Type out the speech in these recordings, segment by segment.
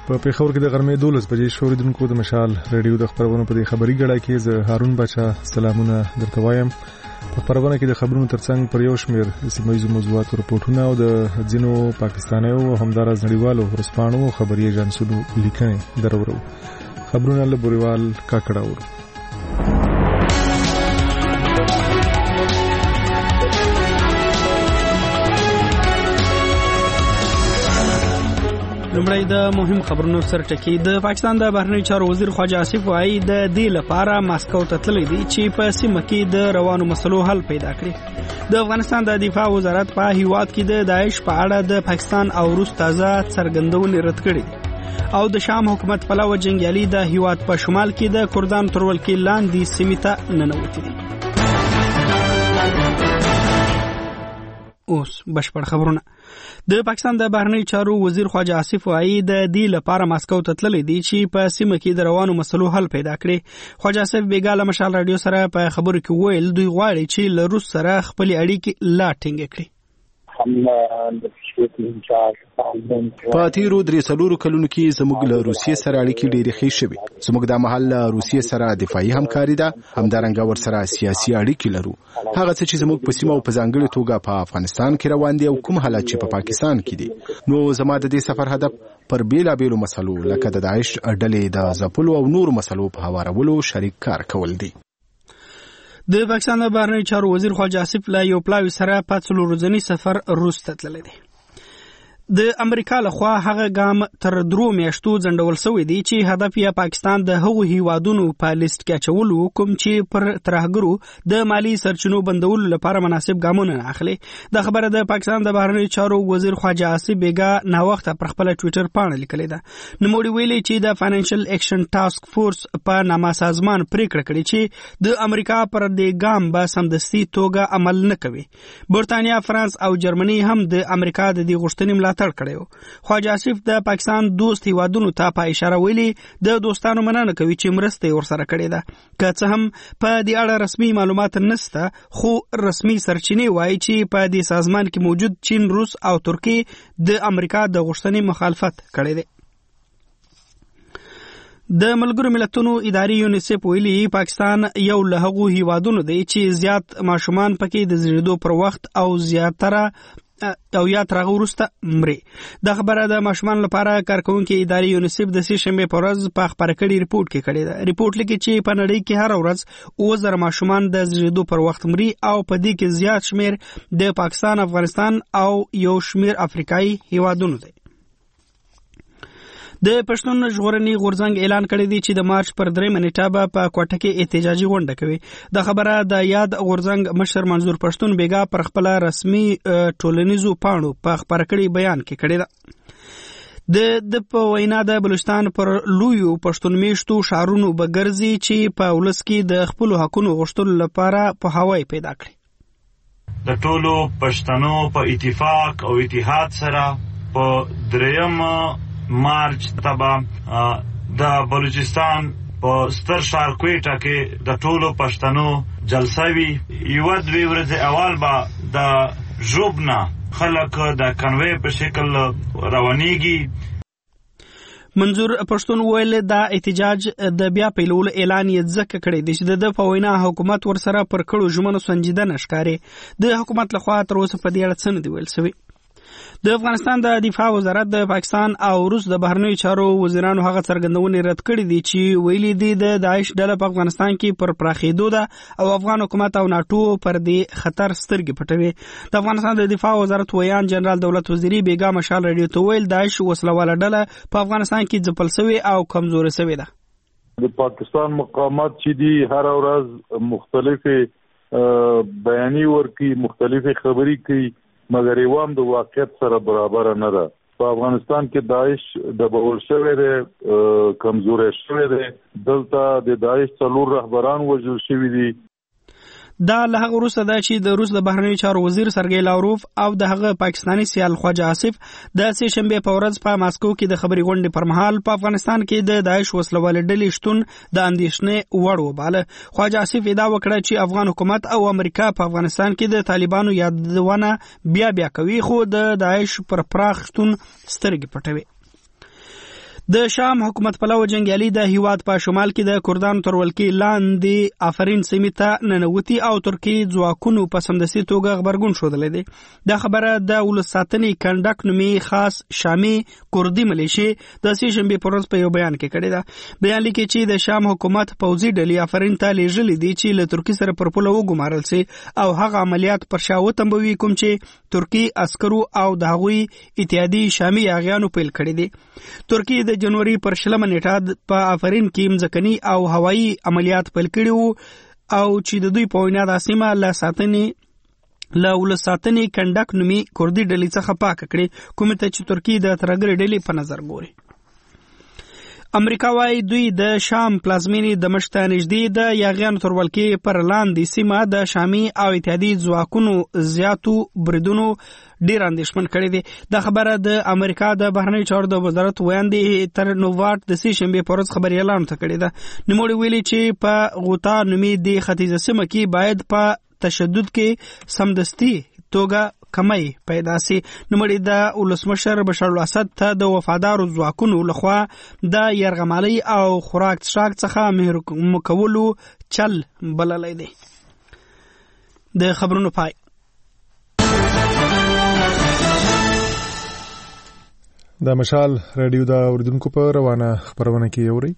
په پیښور کې د غرمې 12 بجې شوریدونکو د مشال ریډیو د خبرونو په خبري غړای کې زه هارون بچا سلامونه درته وایم. په خبرونه کې د خبرونو ترڅنګ پر یو شمېر سیمایي موضوعاتو رپورټونه او د ځینو پاکستانیو او همدارز نړیوالو ورسپانو خبري ایجنسونو لیکنې درورو. خبرونه له بوریوال کاکړاور. لمړی د مهم خبرونو سره ټکی. د پاکستان د بهرنی چارو وزیر خواجه آصف وایي د دې لپاره ماسکو ته تللی دی چې په سیمه کې د روانو مسلو حل پیدا کړي. د افغانستان د دفاع وزارت په هیواد کې د داعش په اړه د پاکستان او روس تازه څرګندونې رد کړې او د شام حکومت پلوه جنگیالي د هیواد په شمال کې د کردان تر ولکې لاندې سیمې ته ننوتي دي. اوس بشپړ خبرونه. د پاکستان د بهرنی چارو وزیر خواجه آصف وایي د دې لپاره ماسکو ته تللی دی چې په سیمه کې د روانو مسلو حل پیدا کړي. خواجه آصف بیګاله مشال رادیو سره په خبرو کې ویل دوی غواړي چې له روس سره خپل اړیکې لا ټینګ کړي. په تیرو 3 کلونو کې زموږ له روسیې سره اړیکې ډېرې ښې شوې. زموږ د محل له روسیې سره دفاعي همکاري ده، همدارنګه ورسره سیاسي اړیکې لرو. هغه څه چې زموږ په سیمه او په ځانګړې توګه په افغانستان کې روان دي او کوم حالات چې په پاکستان کې دي، نو زما د دې سفر هدف پر بیلابیلو مسلو لکه د داعش ډلې د ځپلو او نور مسلو په هوارولو شریک کار کول دي. د پاکستان د بهرنی چارو وزیر خواجه آصف له یو پلاوي سره په 4 ورځنی سفر روس ته تللی دی. د امریکا لخوا هغه ګام تر 3 میاشتو ځنډول شوی دی چې هدف یې پاکستان د هغو هیوادونو په لیست کې اچول کوم چې پر ترهګرو د مالی سرچینو بندولو لپاره مناسب ګامونه نه اخلي. د خبره د پاکستان د بهرنی چارو وزیر خواجه آصف بیګا نا وخت پر خپل ټوئیټر باندې لیکلی ده. نوموړي ویلي چې د فاینانشل ایکشن ټاسک فورس په نامه سازمان پریکړه کړې چې د امریکا پر دې ګام به سمدستي توګه عمل نه کوي. برتانیا، فرانس او جرمني هم د امریکا د دې غوښتنې ملاتړ کړو. خواجه آصف د پاکستان دوست هیوادونو ته په اشاره ویلي د دوستانو مننه کوي چې مرسته ورسره کړې ده. که څه هم په دې اړه رسمي معلومات نشته، خو رسمي سرچینې وایي چې په دې سازمان کې موجود چین، روس او ترکیه د امریکا د غوښتنې مخالفت کړی دی. د ملګرو ملتونو اداري یونیسف ویلي پاکستان یو له هغو هیوادونو دی چې زیات ماشومان پکې د زیږیدو پر وخت او زیاتره او یا ترغه ورسته مري. د خبره د ماشومان لپاره کارکونکو اداري یونیسف د سې شنبه په ورځ په خبره کړي ریپورت کې کړی دی. ریپورت لیکي چې په نړۍ کې هر ورځ 2000 ماشومان د زیږیدو پر وخت مري او په دې کې زیات شمیر د پاکستان، افغانستان او یو شمیر افریقایي هیوادونو دی. د پښتون ژغورنې غورځنګ اعلان کړی دی چې د مارچ پر 3 نیټه به په کوټه کې احتجاجي غونډه کوي. د خبره د یاد غورځنګ مشر منظور پښتون بیګا پر خپل رسمي ټولنیزو پاڼو په خبره کړي بیان کې کړی دی. د په وینا د بلوچستان پر لویو پښتون میشتو شهرونو بګرځي چې په ولس کې د خپل حقونو غوښتلو لپاره په هوای پیدا کړي. د ټولو پښتنو په اتفاق او اتحاد سره په 3 مارچ تبا د بلوچستان په ستر ښار کوټه کې د ټولو پښتنو جلسه وی. یو 2 ورځې اول به د ژوبنا خلک د کنوې په شکل روانيږي. منظور پښتون ویل دا احتجاج د بیا پیلولو اعلان یې ځکه کړی دی چې د په حکومت ورسره پر کړو ژمنو سنجیده نشکاري. د حکومت لخوا تر اوسه په دې اړه څه نه دی ویل شوی. د افغانستان د دفاع وزارت د پاکستان او روس د بهرنیو چارو وزیرانو هغه څرګندونې رد کړې دي چې ویلي دي د داعش ډله په افغانستان کې پر پراخېدو ده او افغان حکومت او ناتو پر دې خطر سترګې پټوي. د افغانستان د دفاع وزارت ویان جنرال دولت وزیری بیګا مشال رادیو ته ویل داعش وسلواله ډله په افغانستان کې ځپل شوې او کمزورې شوې ده. د پاکستان مقامات چې دي هر ورځ مختلفه بیانې ورکي، مختلفه خبري کوي، مګر یوام د واقعیت سره برابر نه ده. په افغانستان کې داعش د بول شوی دی، کمزورې شوی دی. دلته د داعش 4 رهبران وژل شوي دي. دا له هغه وروسته ده چې د روس د بهرنیو چارو وزیر سرګی لاوروف او د هغه پاکستاني سیال خواجه آصف د سې شنبه په ورځ په ماسکو کې د خبري غونډې پر مهال په افغانستان کې د داعش وسلوالې ډلې شتون د اندېښنې وړ وباله. خواجه آصف ادعا وکړه چې افغان حکومت او امریکا په افغانستان کې د طالبانو یادونه بیا کوي، خو د داعش پر پراخ شتون سترګې پټوي. د شام حکومت پلو جنگیالي د هیواد په شمال کې د کردانو تر ولکې لاندې آفرین سیمې ته ننوتي او ترکی ځواکونو په سمدستي توګه خبرګون ښودلی دی. دا خبره د ولس ساتنې کنډک نومي خاص شامي کردي ملیشې د سې شنبې په ورځ په یو بیان کې کړی ده. بیان لیکي چې د شام حکومت پوځي ډلې آفرین ته لیږلي دي چې له ترکي سره پر پوله وګمارل سي او هغه عملیات پر شا وتمبوي کوم چې ترکی عسکرو او د هغوی اتحادي شامي یاغیانو پیل کړی دي. ترکی د جنوري پر 20 نیټه په آفرین کې مځکني او هوایي عملیات پیل کړي وو او چې د دوی په وینا د سیمه له ولس ساتنې کنډک نومي کردي ډلې څخه پاک کړي کوم ته چې ترکی د ترګر ډلې په نظر ګوري. امریکا وايي دوی د شام پلازمینې دمشق ته نږدې د یاغیانو تر ولکې پر لاندې سیمه د شامي او اتحادي ځواکونو زیاتو بریدونو ډیر اندېښمن کړی دی. دا خبره د امریکا د بهرنیو چارو د وزارت ویاندې تر نوواټ د سې شنبې په ورځ خبري اعلان کړی ده. نوموړي ویلي چې په غوطا نومي د ختیځه سیمه کې باید په تشدد کې سمدستي توګه کمی پیدا سي. نوموړي د ولسمشر بشار الاسد ته د وفادارو ځواکونو لخوا د یرغمالۍ او خوراک څښاک څخه محروم کولو چل بللی دی. د خبرونو پای. د مشال رادیو د اوریدونکو په روانه خبرونه کې اوري.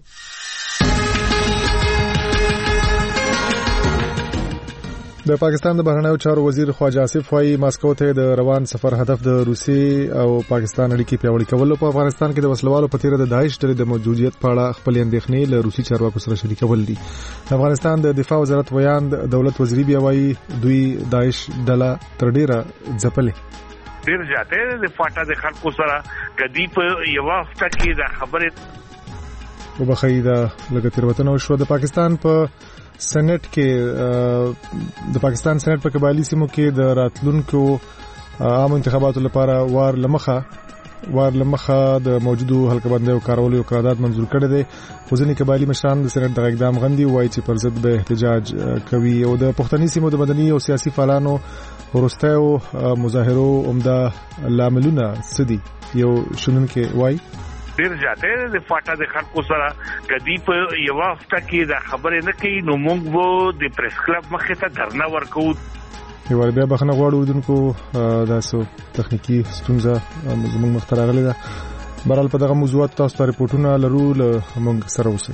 د پاکستان د بهرنیو چارو وزیر خواجه آصف وايي ماسکو ته د روان سفر هدف د روسي او پاکستان اړیکې پیاوړې کول او په افغانستان کې د وسلوالو په تیر د داعش ډلې د موجودیت په اړه خپل اندېښنې له روسي چارواکو سره شریکول دي. د افغانستان د دفاع وزارت ویاند دولت وزیری بیا وايي دوی داعش ډله تر ډیره ځپلې. ډیر ځاته د فاټا د خلکو سره کدی په یو وخت کې د خبره وبخښي د لګ تیروتنه شو. د پاکستان په سېنات کې د پاکستان سېنات په قبایلی سیمو کې د راتلونکو عام انتخاباتو لپاره وار لمخه د موجودو حلقه بندیو کارولو یو قرارداد منزور کړی دی. ځینې قبایلی مشران د سېنات د اقدام غندي وایي چې پر ضد به احتجاج کوي او د پښتني سیمو د مدني او سیاسي فعالانو ورستیو مظاهرو عمده لاملونه سدي. یو شنونکي وایي ډیر ځاته د فاټا د خلکو سره کدی په یو وخت کې د خبرې نه کوي نو موږ وو د پریس کلب مخې ته دھرنا ورکو. یو بیا بخنه غواړو دونکو داسو تخنیکی ستونزه زموږ مخ ته راغلې ده. برال په دغه موضوعات تاسو ته ریپورتونه لرو له موږ سره اوسئ.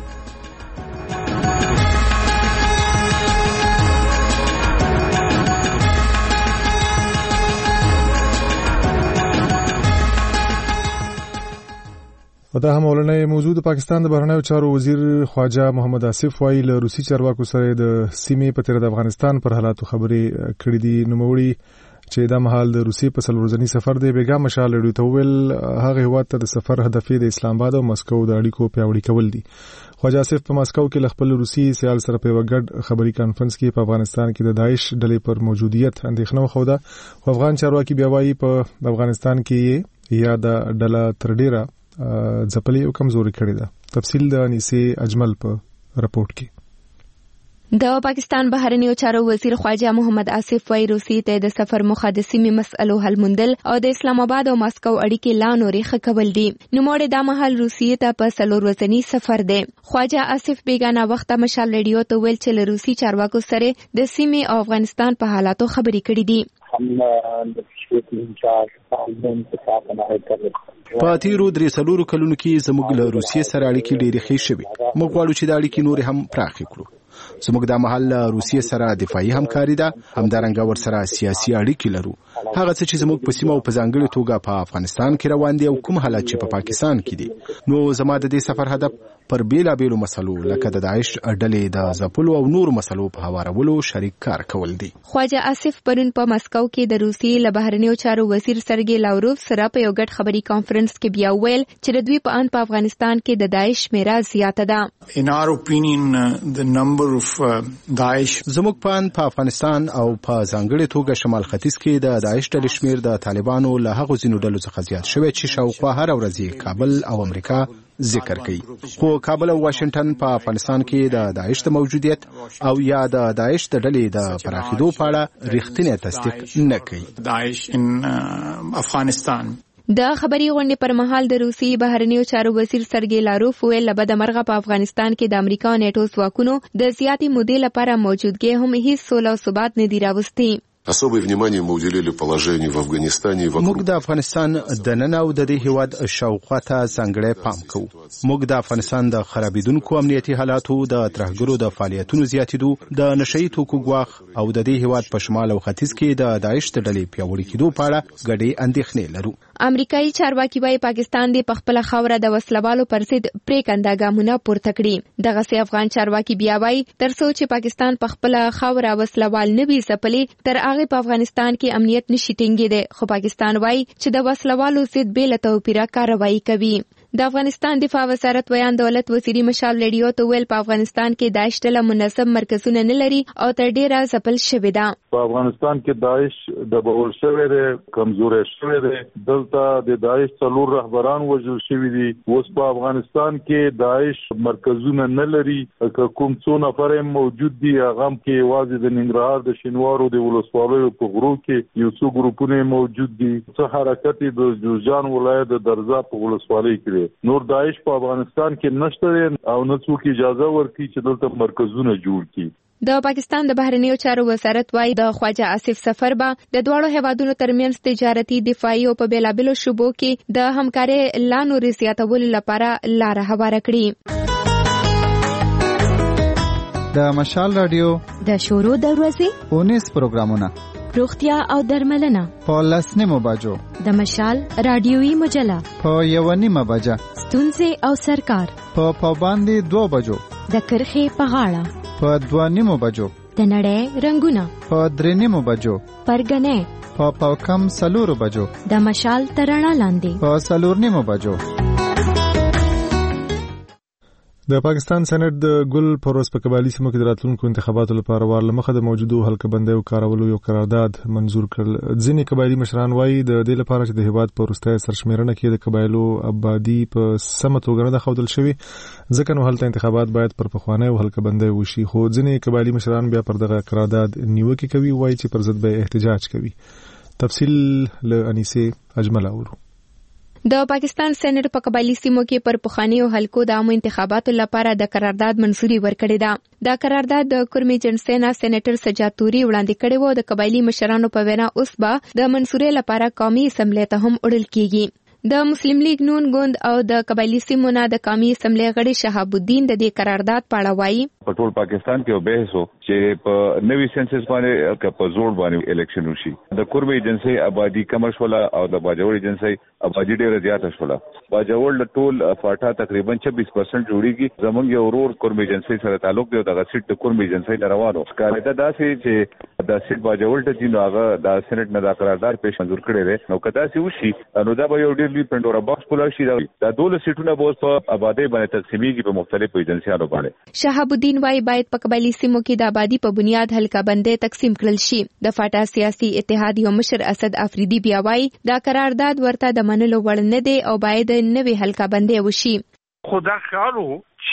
دا هم ولنې موضوع د پاکستان د بهرنیو چارو وزیر خواجه محمد آصف وايي له روسي چارواکو سره د سیمې په تیر د افغانستان پر حالاتو خبرې کړې دي. نوموړي چې دا مهال د روسي په څلورځنی سفر دی. بیګا مشال ډیو ته ویل هغه هیواد ته د سفر هدف د اسلام آباد او مسکو د اړیکو پیاوړي کول دي. خواجه آصف په مسکو کې خپل روسي سیال سره په وګړ خبري کانفرنس کې په افغانستان کې د داعش ډلې پر موجودیت اندېښنه خوده. افغان چارواکي بیا وايي په افغانستان کې یا د ډله تر ډیره ځپلې او کمزوري کړې ده. تفصیل د انیسه اجمل په رپورت کې. د پاکستان بهرنیو چارو وزیر خواجه محمد آصف وايي روسي ته د سفر موخه د سیمې مسئلو حل موندل او د اسلام آباد او مسکو اړیکې لا نورې ښه کول دي. نوموړي دا مهال روسي ته په 4 ورځنی سفر دی. خواجه آصف بیگانه وخت مشال رادیو ته ویل چې له روسي چارواکو سره د سیمې او افغانستان په حالاتو خبرې کړې دي. په تیرو 3 کلونو کې زموږ له روسیې سره اړیکې ډېرې ښې شوې. موږ غواړو چې د اړیکې نور هم پراخې کړو. زموږ د محل روسیې سره دفاعي همکاري ده، همدارنګه ورسره سیاسي اړیکې لرو. هغه څه چې زموږ په سیمه او په ځانګړي توګه په افغانستان کې روان دي او کوم حالات چې په پاکستان کې دي. نو زما د دې سفر هدف پر بیلابیلو مسلو لکه د داعش ډلې د ځپلو او نور مسلو په هوارولو شریک کار کول دي. خواجه آصف پرون په مسکو کې د روسیې له بهرنیو چارو وزیر سرګي لاوروف سره په یو ګډ خبري کانفرنس کې بیا ویل چې د دوی په ان په افغانستان کې د داعش شمیره زیاته ده. In our opinion, the number of Daesh زموږ په ان په افغانستان او په ځانګړي توګه شمال ختیځ کې د داعش ډلې شمیر د طالبانو له هغو ځینو ډلو څخه زیات شوی چې شاوخوا هر ورځ کابل او امریکا ذکر کوي. خو کابل او واشنگټن په افغانستان کې د داعش د موجودیت او یا د داعش د ډلې د پراخېدو په اړه رښتینی تصدیق نه کوي. Daesh in Afghanistan د خبري غونډې پر مهال د روسي بهرنیو چارو وزیر سرګي لاروف ویل لبد مرغه په افغانستان کې د امریکا او نیټو ځواکونو د زیاتې مودې لپاره موجودګي هم هیڅ سوله او ثبات نه دی راوستي. Особое внимание мы уделили положению в Афганистане и вокруг. موږ د افغانستان د نن او د دې هیواد شاوخوا ته ځانګړی پام کوو. موږ د افغانستان د خرابېدونکو امنیتي حالاتو، د ترهګرو د فعالیتونو زیاتېدو، د نشئی توکو ګواښ او د دې هیواد په شمال او ختیځ کې د داعش د ډلې پیاوړي کېدو په اړه ګډې اندېښنې لرو. امریکایي چارواکي وايي پاکستان د خپل خوره د وسلوالو پر ضد پریکنده ګامونه پورته کړي. دغه سي افغان چارواکي بیا وايي ترڅو چې پاکستان په خپل خوره وسلوال نه وي ځپلي تر هغه په افغانستان کې امنیت نشي ټینګېدی، خو پاکستان وايي چې د وسلوالو ضد بې له توپیره کاروایی کوي. د افغانستان دفاع وزارت ویان دولت وزیری مشال لډیو ته ویل په افغانستان کې داعش ډله منظم مرکزونه نه لري او تر ډیره ځپل شوې ده. په افغانستان کې داعش د بول شوی دی، کمزوري شوی دی. دلته د داعش څلور رهبران وژل شوي دي. اوس په افغانستان کې داعش مرکزونه نه لري. کوم څو نفر موجود دي هغه کې یوازې د ننګرهار د شینوارو د ولسوالیو په غرو کې یو څو ګروپونه موجود دي. څه حرکت د جوزجان ولایت د درزا په ولسوالۍ کې نور داعش په افغانستان کې نشته او نه څوک اجازه ورکړي چې دلته مرکزونه جوړ کړي. د پاکستان د بهرنیو چارو وزارت وايي د خواجه آصف سفر به د دواړو هیوادونو ترمنځ تجارتي، دفاعي او په بیلابیلو شوبو کې د همکارۍ لا نورې زیاتولو لپاره لاره هواره کړي. د مشال رادیو د شورو دروازې 19 پروګرامونه، روغتیا او درملنه په 10 بجو، د مشال رادیوي مجله په 1:30 بجه، ستونزې او سرکار په پابندي 2 بجو، د کرخې په غاړه په 2:30 بجو، د نړۍ رنگونه په 3:30 بجو، پرګنې په کم 4 بجو، د مشال ترڼا لاندې په 4:30 بجو. د پاکستان سېنات د ګل پروس په قبایلی سیمو کې د راتلونکو انتخاباتو لپاره ورلمخه د موجودو حلقه بندیو کارولو یو قرارداد منزور کړل. ځینې قبایلی مشران وایي د دې لپاره چې د هیواد په وروستۍ سرشمیرنه کې د قبایلو آبادی په سمه توګه نه ښودل شوی، ځکه نو هلته انتخابات باید پر پخوانیو حلقه بندیو وشي. خو ځینې قبایلی مشران بیا پر دغه قرارداد نیوکه کوي، وایي چې پر ضد به احتجاج کوي. تفصیل له انیسه اجمل اورو. د پاکستان سېنات په قبایلی سیمو کې پر پخوانیو حلقو د عامو انتخاباتو لپاره د قرارداد منزوري ورکړې ده. دا قرارداد د کرمي جنسینا سېنیټر سجاد توري وړاندې کړی و. د قبایلی مشرانو په وینا اوس به د منصوري لپاره قومي اسمبلی ته هم وړل کیږي. د مسلم لیگ نون ګوند او د قبایلی سیمو نه د قومي اسمبلی غړي شهاب الدین د دې قرارداد په اړه وایي په ټول پاکستان کې یو بحث و چې په نوي سنسس باندې که په زوړ باندې الیکشن وشي. د کوربه ایجنسي آبادی کم شوله او د باجوړ ایجنسي آبادی ډیره زیاته شوله. باجوړ ټول فاټا تقریبا 26% جوړیږي. زمونږ یو ورور کوربه ایجنسي سره تعلق دی او د سیټ د کوربه ایجنسي روانو کارته داسې چې د سیټ باجوړ ته چې هغه د سېنات نه د قرارداد پیش منزور کړي دي. نو کدا سي وشي نو دا به یو ډیر لوی پندورا باکس پولا شي. دا 12 سیټونه به په آبادی باندې تقسیمېږي په مختلفو ایجنسیانو باندې. شهاب الدین وايي باید په قبایلی سیمو کې د آبادی په بنیاد حلقه بندي تقسیم کړل شي. د فاټا سیاسي اتحاد یو مشر اسد افریدي بیا وايي دا قرارداد ورته د منلو وړ نه دی او باید نوې حلقه بندي وشي. خدا خیالو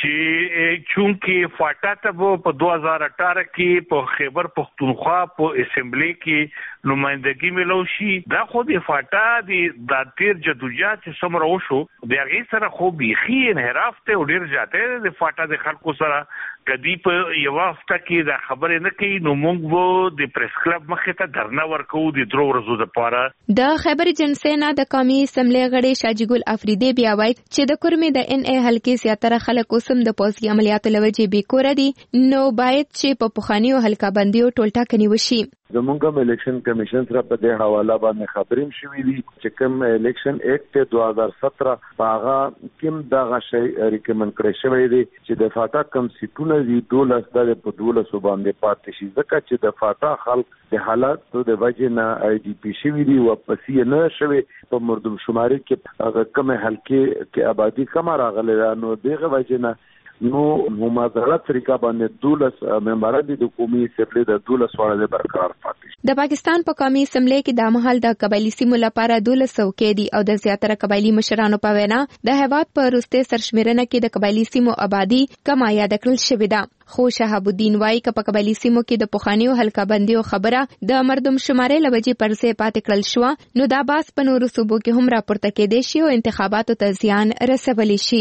چې چونکه فاټا ته په 2018 کې په خیبر پختونخوا په اسمبلی کې نمائندګي ملو شي. دا خو د فاټا د تیر جدوجہد چې سمره وشو د هغه سره خو بيخي انحراف ته ډیر ځاته د فاټا د خلکو سره کدی په یو وخت کې دا خبره نه کوي. نو موږ وو د پریس کلب مخې ته درنه ورکو د درو ورځو لپاره. د خیبر جنسینا د قومي اسمبلی غړي شاجي ګل افریدي بیا وايي چې د کورمي د ان ای حلقې زیاتره خلک اوسم د پوځي عملیاتو لوجې بیکور دي. نو باید چې په پخوانیو حلقه بندیو ټولټاکني وشي. زمونږ الیکشن کمیشن سره په دې حواله باندې خبرې شوې دي چې کوم الیکشن ایکټ 2017 هغه کوم دغه شی ریکمند کړی شوی دی چې د فاټا کم سیټونه دي 12 په 12 باندې پاتې شي. ځکه چې د فاټا خلک د حالاتو د وجې نه آی ډي پی شوی دي او پسې نه شوی په مردم شماري کې هغه کم حلقې کې آبادی کم راغله. نو دغه وجې نه نو مماثله طریقه باندې 12 ممبران دي د قومي اسمبلی د 12 وړاندې برقرار پاتې. د پاکستان په قومي اسمبلی کې د مهال د قبایلی سیمو لپاره 12 څوکۍ دي او د زیاتره قبایلی مشرانو په وینا د هیواد په وروستي سرشمیرنه کې د قبایلی سیمو آبادی کم یاد کړل شوې ده. خو شهاب الدین وایي چې په قبایلی سیمو کې د پخوانیو حلقه بندیو خبره د مردم شمارې لوجې پر ځای پاتې کړل شو، نو دا باس په نورو صوبو کې هم راپورته کېدای شي او انتخاباتو ته زیان رسولی شي.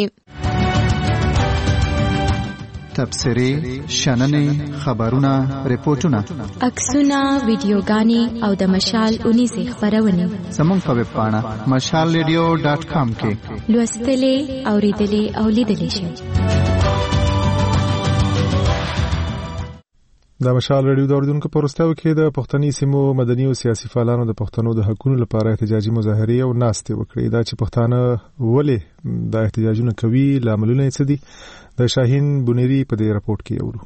تبصرې، شننې، خبرونه، ریپورتونه، عکسونه، ویډیوګانې او د مشال 19 خبرونه زموږ په ویب پاڼه mashalradio.com کې لوستلې، اوریدلې او لیدلې شئ. د مشال ریډیو د اوریدونکو په وروستیو کې د پښتني سیمو مدني او سیاسي فعالانو د پښتنو د حقوقو لپاره احتجاجي مظاهرې او ناستې وکړې. دا چې پښتانه ولې د احتجاجونو کوي، لاملونه یې څه دي، د شاهین بونيري په دې راپورټ کې اورو.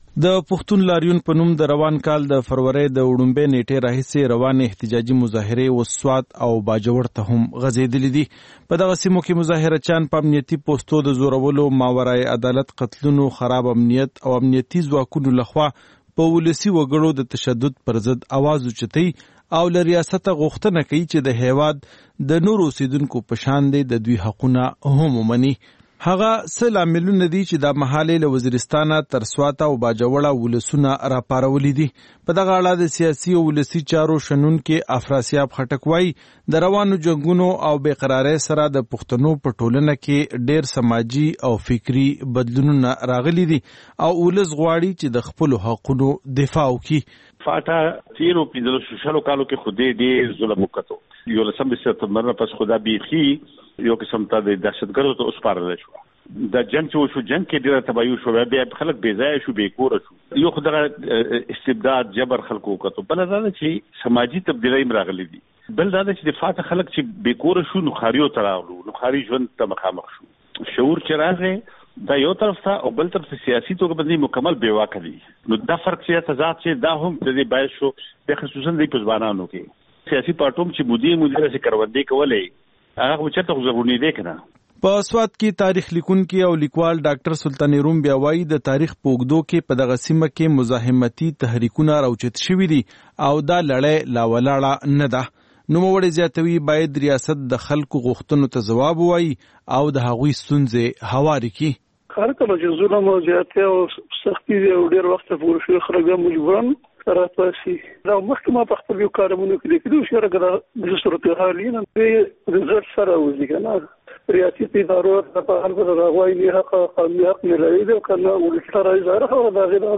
د پښتون لاریون په نوم د روان کال د فروری د وړومبې نیټې راهیسې روان احتجاجي مظاهرې وسوات او باجوړ ته هم غځېدلې دي. په دغه سیمو کې مظاهرچیان په امنیتي پوسټو د زورولو، ماورای عدالت قتلونو، خراب امنیت او امنیتي ځواکونو لخوا په ولسی وګړو د تشدد پر ضد आवाज اوچتي او له ریاست غوښتنه کوي چې د هیواد د نورو اوسیدونکو په شان دي د دوی حقونه هم ومني. هغه څه لاملونه دي چې د محلي له وزیرستانه تر سوات او باجوړه ولسونه راپارولې دي. په دغه اړه د سیاسي او ولسی چارو شنونکو افراسیاب خټک وایي د روانو جنگونو او بیقراری سره د پښتنو په ټولنه کې ډېر سماجی او فکری بدلونونه راغلي دي او ولس غواړي چې د خپل حقوقو دفاع وکړي. فاټا تیرو پیدلو شلو کالو کې خودي ډېر ظلم وکړو. یو لسم سپتمبر نه پس خدا بيخي یو قسم ته د دهشتګردو ته اوسپارل شو. د جنگ چې شو جنگ کې ډېر تباہي شو، بیا خلک بې ځای شو، بې کور شو. یو خدای استبداد جبر خلکو وکړو. بل دا چې سماجی تبدیلي راغلي دي. بل دا چې د فاټا خلک چې بې کور شو نو خاريو تراولو، نو خاري ژوند ته مخامخ شو. شعور چې راغی دا یو طرف ته او بل طرف ته سیاسي توګه باندې مکمل بیواکه دي. نو دا فرق چې تضاد چې دا هم د دې باعث شو د خصوصا د پزوانانو کې سیاسي پارټوم چې مدیر سره کروندې کولې هغه چرته غوښتنې دي کنه. په سوات کې تاریخ لیکونکي او لیکوال ډاکټر سلطان روم بیا وایي د تاریخ پوګدو کې په دغه سیمه کې مزاحمتي تحریکونه راوچت شوي دي او دا لړۍ لا ولاړه نه ده. نوموړی زیاتوي باید ریاست د خلکو غوښتنو ته ځواب ووایي او د هغوی ستونزې هوارې کړي. هر کله چې ظلم او زیاتې او سختي او ډېر وخت پورې شوی خلک مجبورن راپاسي. دا محکمه په خپل یو کارمونو کې لیکلي چې راګره د صورتحال نه په رزلټ سره وځي کنه. ریاستي ادارو په هر څه راغوي حق قانوني حق نه لري دا کنه ولټه راځي او دا غیر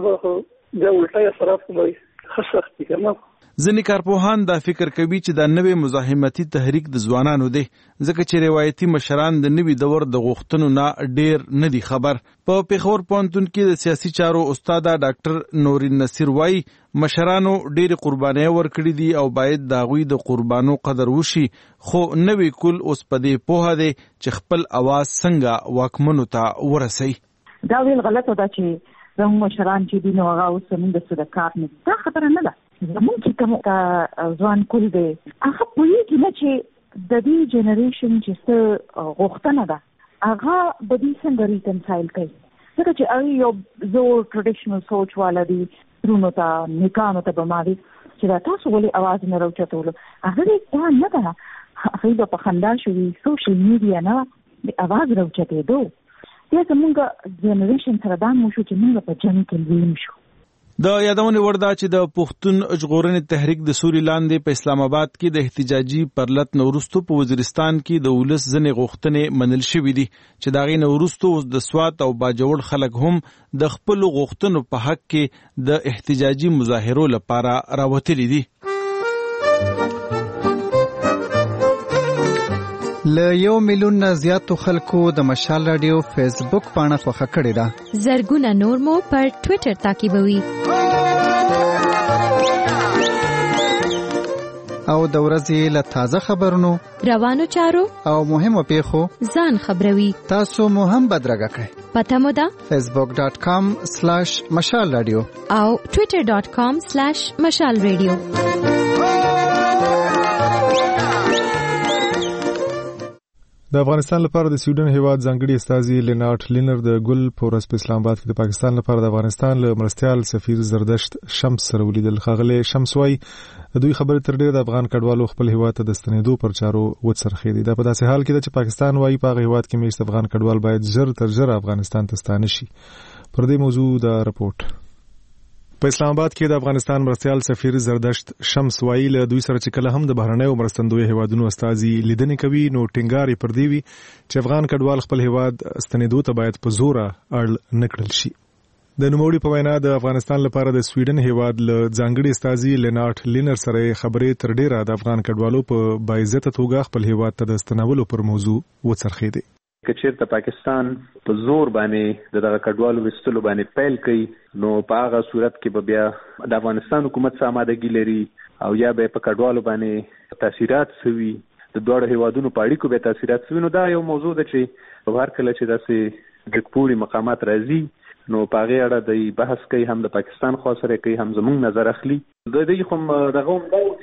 دا ولټه صرف کوي خسختي کنه. ځینې کارپوهان دا فکر کوي چې دا نوې مزاحمتي تحریک د ځوانانو دی ځکه چې روایتي مشران د نوي دور د غوښتنو نه ډېر نه دي خبر. په پیښور پوهنتون کې د سیاسي چارو استاد ډاکټر نورین نصیر وایي مشرانو ډېرې قربانۍ ورکړي دي او باید د هغوی د قربانو قدر وشي، خو نوی کل اوس په دې پوهه دی چې خپل اواز څنګه واکمنو ته ورسوي. دا ویل غلطه ده چې زموږ مشران چې دي نو هغه اوس زموږ د څه د کار نه دا خبره نه ده. زموږ چې کوم ځوان کول دی هغه پوهېږي نه چې د دې جنریشن چې څه غوښتنه ده هغه به دې څنګه ریکنسایل کوي. ځکه چې هغه یو زور ټریډیشنل سوچ والا دي، ترونو ته نکانو ته به مالي چې دا تاسو ولې اواز نه راوچتولو هغه دې دا نه ده. هغوی به په خندا شوي سوشل میډیا نه د اواز راوچتېدو. بیا زموږ جنریشن سره دا مو شو چې موږ په جنګ کې لویم شو. د یادونې وړ ده چې د پښتون ژغورنې تحریک د سوري لاندې په اسلام آباد کې د احتجاجي پرلط نورستو په وزیرستان کې د ولس ځنې غوښتنې منل شوې دي چې د هغې نورستو اوس د سوات او باجوړ خلک هم د خپلو غوښتنو په حق کې د احتجاجي مظاهرو لپاره راوتلي دي. له 1 میلیون نه زیاتو خلکو د مشال رادیو فیسبوک پاڼه خوښه کړې ده. زرګونه نور مو پر ټوئیټر تعقیبوي او د ورځې له تازه خبرونو، روانو چارو او مهمو پیښو ځان خبروي. تاسو مو هم بدرګه کړئ. پته مو ده facebook.com/mashalradio او twitter.com/mashalradio. د افغانستان لپاره د سویډن هیواد ځانګړي استازي لینارډ لینر د ګل پورس په اسلام آباد کې د پاکستان لپاره د افغانستان له مرستيال سفیر زردشت شمس سره ولیدل. ښاغلی شمس وايي د دوی خبرې تر ډیره د افغان کډوالو خپل هیواد ته د ستنېدو پر چارو وڅرخېدي. دا په داسې حال کې ده چې پاکستان وايي په هغه هیواد کې میشت افغان کډوال باید ژر تر ژره افغانستان ته ستانه شي. پر دې موضوع د رپورټ په اسلام آباد کې د افغانستان مرستيال سفیر زردشت شمس وايي له دوی سره چې کله هم د بهرنیو مرستندوی هیوادونو استازي لیدنې کوي نو ټینګار پر دی وی چې افغان کډوال خپل هیواد ستنېدو ته باید په زور اړ نکړل شي. د نوموړي په وینا د افغانستان لپاره د سویډن هیواد له ځانګړي استازي لینارډ لینر سره خبرې تر ډیره د افغان کډوالو په باعزته توګه خپل هیواد ته د ستنولو پر موضوع وڅرخېدي. کچېرته پاکستان په زور باندې دغه کډوالو وستلو باندې پیل کوي نو په هغه صورت کې به بیا د افغانستان حکومت سره آمادګي لري او یا به په کډوالو باندې تاثیرات سوي د دوه هیوادونو په اړیکو به تاثیرات سوي. نو دا یو موضوع ده چې هر کله چې داسې د پوري مقامات راځي نو په هغه اړه د بحث کوي هم د پاکستان خو سره کوي هم زموږ نظر اخلي. د دې کوم دغه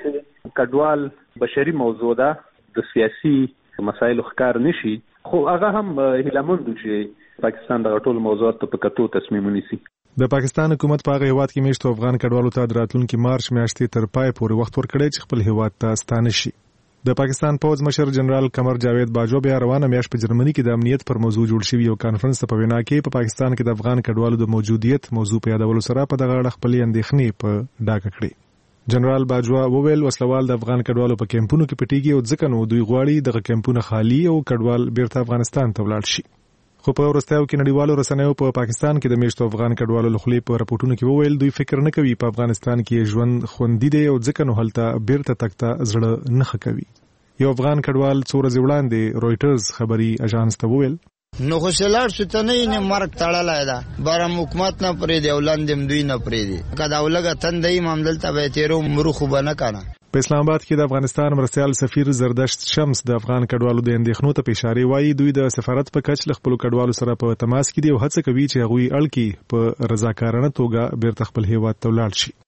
چې کډوال بشري موضوع ده د سیاسي مسایلو ښکار نشي خو هغه هم هیلمند چې پاکستان د ټول موضوعات په کتو تصمیم ونیسي. د پاکستان حکومت په هغه هیواد کې میشتو افغان کډوالو ته د راتلونکي مارچ میاشتې تر پای پورې وخت ورکړی چې خپل هیواد ته ستانه شي. د پاکستان پوځ مشر جنرال قمر جاوید باجو بیا روانه میاشت په جرمني کې د امنیت پر موضوع جوړ شوی یو کانفرنس ته په وینا کې په پاکستان کې د افغان کډوالو د موجودیت موضوع په یادولو سره په دغه اړه خپل اندېښنې په ډاګه کړې. جنرال باجوا وویل وسلوال د افغان کډوالو په کیمپونو کې پټیږي او ځکه نو دوی غواړي دغه کیمپونه خالی او کډوال بیرته افغانستان ته ولاړ شي. خو په ورستیو کې نړیوالو رسنیو په پاکستان کې د میشتو افغان کډوالو لخوا په راپورټونو کې وویل دوی فکر نه کوي په افغانستان کې ژوند خوندي دی او ځکه نو هلته بیرته تکته زړه نه خکوي. یو افغان کډوال څو ورځې وړاندې رويټرز خبري اژانس ته وویل نو خوشلار ستنه نه مرګ تړلای دا بارم حکومت نه پرې دی ولندم دوی نه پرې دی کدا ولګه تندې مامدل ته به تیرو مرخو بنه کنه. په اسلام آباد کې د افغانستان مرستيال سفیر زردشت شمس د افغان کډوالو د اندېښنو ته اشاره وایي دوی د سفارت په کچ ل خپل کډوالو سره په تماس کې دي او هڅه کوي چې هغوی اړکی په رضاکارانه توګه بیرته خپل هیواد ته ولاړ شي.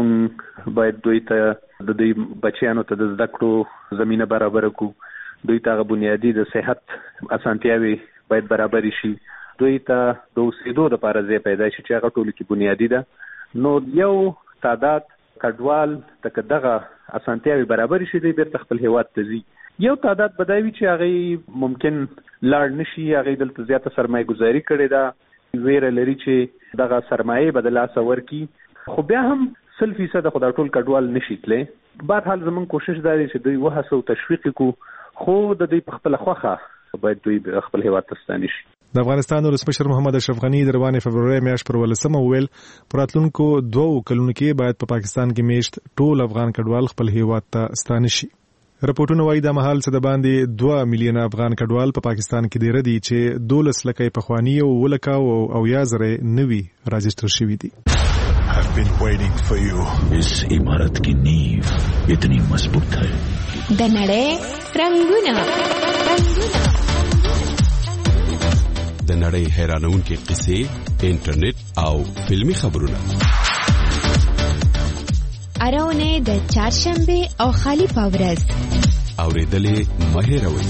مونږ باید دوی ته د دوی بچیانو ته د زده کړو زمينه برابر کړو. دوی ته بنیادی د صحت اسانتیاوي باید برابر شي. دوی ته د اوسېدو لپاره ځای پیدا شي چې هغه ټول کې بنیادی ده. نو یو تعداد کډوال ته دغه اسانتیاوي برابر شي دوی بیرته خپل هیواد ته ځي. یو تعداد بدایوي چې هغه ممکن لاړ نشي هغه دلته زیاته سرمایه گذاري کړي ده ویره لري چې دغه سرمایه بدل اسور کی خو بیا هم 100% خدای ټول کډوال نشي تللی. بهر حال زمون کوشش دی چې دوی وهڅو تشویق کو خو د دوی په خپل خوخه باید دوی خپل هیواد ته ستانه شي. د افغانستان ولسمشر محمد اشرف غنی د روانې فبرवरी میاشت پر 18 ویل پر راتلونکو 2 کلونو کې باید په پاکستان کې میشت ټول افغان کډوال خپل هیواد ته ستانه شي. راپورټونه وايي د محل څخه د باندې 2 میلیونه افغان کډوال په پاکستان کې ډیر دي چې 12 لکه په خواني او ولکا او یا زره نوي راجستر شوي دي. I've been waiting for you. इस इमारत की नींव इतनी मजबूत है. د نړۍ رنگونه د نړۍ حیرانونکې قصې انټرنیټ او فلمي خبرونه اراونه د چهارشنبه او خالی پاورز اوریدلې مهیروي.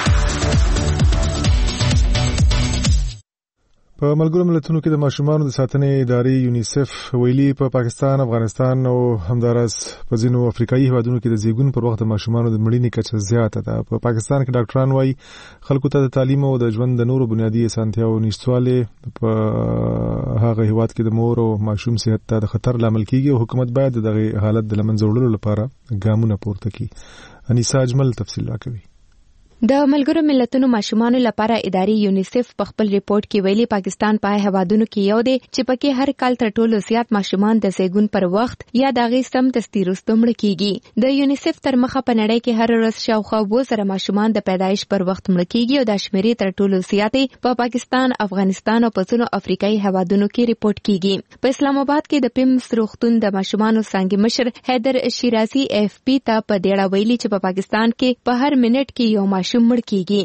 په ملګرو ملتونو کې د ماشومانو د ساتنې ادارې یونیسف ویلي په پاکستان، افغانستان او همدارس په ځینو افریقایي هیوادونو کې د زیږون پر وخت د ماشومانو د مړینې کچه زیاته ده. په پاکستان کې ډاکټران وايي خلکو ته د تعلیم او د ژوند د نورو بنیادي اسانتیاو نشټواله په هغه هیواد کې د مور او ماشوم صحت ته د خطر لامل کیږي او حکومت باید دغه حالت د لمنځه وړلو لپاره ګامونه پورته کړي. انیسا اجمل تفصیل راکوي. د ملګرو ملتونو ماشومانو لپاره ادارې یونیسف په خپل ریپورت کې ویلي پاکستان په هوادونو کې یو دی چې پکې هر کال تر ټولو زیات ماشومان د زیږون پر وخت یا د غي سم تستیروستو مړ کیږي. د یونیسف تر مخه په نړۍ کې هر ورځ شاوخوا 2000 ماشومان د پیدایش پر وخت مړ کیږي او د شمیرې تر ټولو زیاتې په پاکستان، افغانستان او په ځینو افریقایي هوادونو کې ریپورت کیږي. په اسلام آباد کې د پیمز روغتون د ماشومانو څنګه مشر حیدر شیرازي اف پی ته په ډیره ویلي چې په پاکستان کې په هر منټ کې یو مړ کیږي.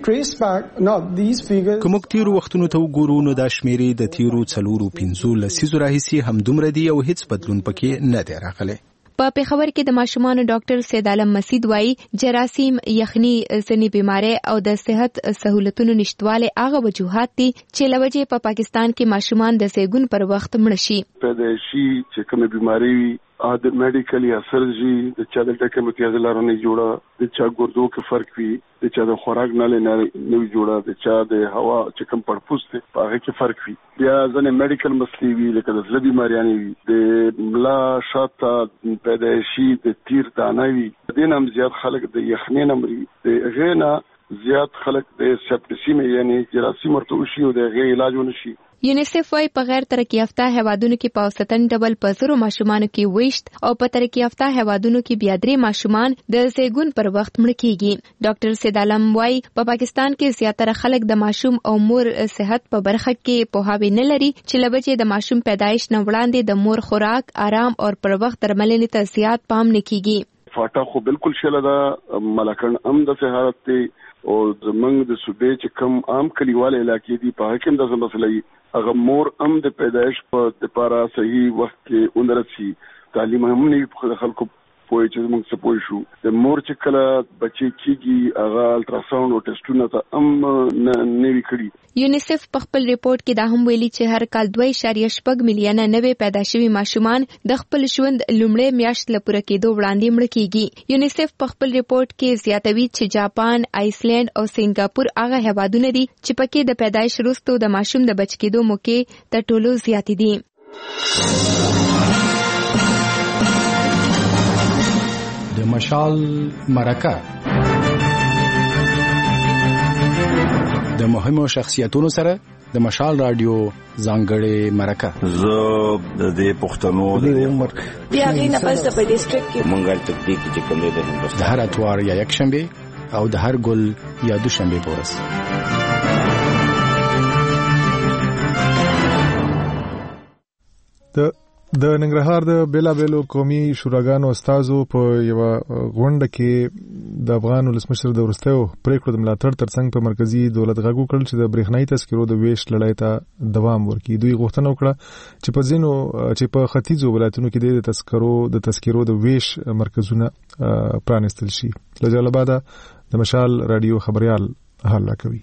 کوم تیرو وختونو ته وګورو نو د شمیرې د تیرو 4-5 لسیزو راهیسي هم دومره دی او هیڅ بدلون پکې نه دی راغلی. په پیښور کې د ماشومانو ډاکټر سید عالم مسید وایي جراثیم، یخني، ځینې بیماری او د صحت سہولتونو نشټواله هغه وجوهات دي چې لوجه په پاکستان کې ماشومان د سیګون پر وخت مړ شي. پیدایشي چې کومه بیماری وي د میډیکل یا سرجری د چا د ټکه متیاز لارونه جوړه د چا ګردو کې فرق وي د چا د خوراک نه جوړه د چا د هوا چې کوم پړپوس ته هغه کې فرق وي. بیا ځنه میډیکل مسلې وي لکه د زړه بیماریانې وي د ملا شاته پیدایشي د تیر دانه وي. دین هم زیات خلک د یخنۍ نه مري د غینا زیات خلک د سپټسیم یعنی جراثیم ورته وشي او د غي علاج ونشي. یونیسف وايي په غیر ترقی یافته هیوادونو کې په اوسطن ډول په 100 ماشومانو کې ویشت او په ترقی یافته هیوادونو کې بیا 3 ماشومان د زیګون پر وخت مړ کیږي. ډاکټر سید عالم وايي په پاکستان کې زیاتره خلک د ماشوم او مور صحت په برخه کې پوهاوی نه لري چې لبچې د ماشوم پیدایش نه وړاندې د مور خوراک، آرام او پر وخت درملنې ته زیات پام نه کیږي. فاټا خو بالکل شله دا ملکن ام د صحت ته او زمنګ د صوبې چې کم عام کلیواله علاقې دي په حکم د مسلې هغه مور ام د پیدایش په لپاره صحیح وخت کې اندرسي تعلیم هم نه په خلکو پوهې چې موږ څه پوه شو د مور چې کله بچي کېږي هغه الټراساوند او ټیسټونه ته نه وکړي. یونیسف په خپل ریپورت کې دا هم ویلي چې هر کال 2.8 ملیونه نوې پیدا شوي ماشومان د خپل ژوند لومړی میاشت لپاره کېدو وړاندې مړ کیږي. یونیسف په خپل ریپورت کې زیاتوي چې جاپان، آیسلند او سنگاپور هغه هیوادونه دي چې پکې د پیدایش وروسته د ماشوم د بچ کېدو موقع تر ټولو زیات دي. د مشال مرکه د مهمو شخصیتونو سره د مشال رادیو ځانګړې مرکه. زه د دې پښتنو د عمر بیا غینه پس په ډیسټریکټ کې مونږه تکتیک چې کوم دی د هندوستان د هر اتوار یا یک شنبه او د هر ګل یا دوشنبه په ورځ. د ننګرهار د بیلابېلو قومي شوراګانو استادو په یو غونډه کې د افغان ولسمشر د ورستیو پریکړو د ملاتړ ترڅنګ په مرکزی دولت غږ وکړ چې د برېښنايي تذکرو د ویش لړۍ ته دوام ورکړي. دوی غوښتنه وکړه چې په ځینو چې په ختیځو ولایتونو کې د تذکرو د ویش مرکزونه پرانستل شي. له جلال د مشال رادیو خبريال حل کوي.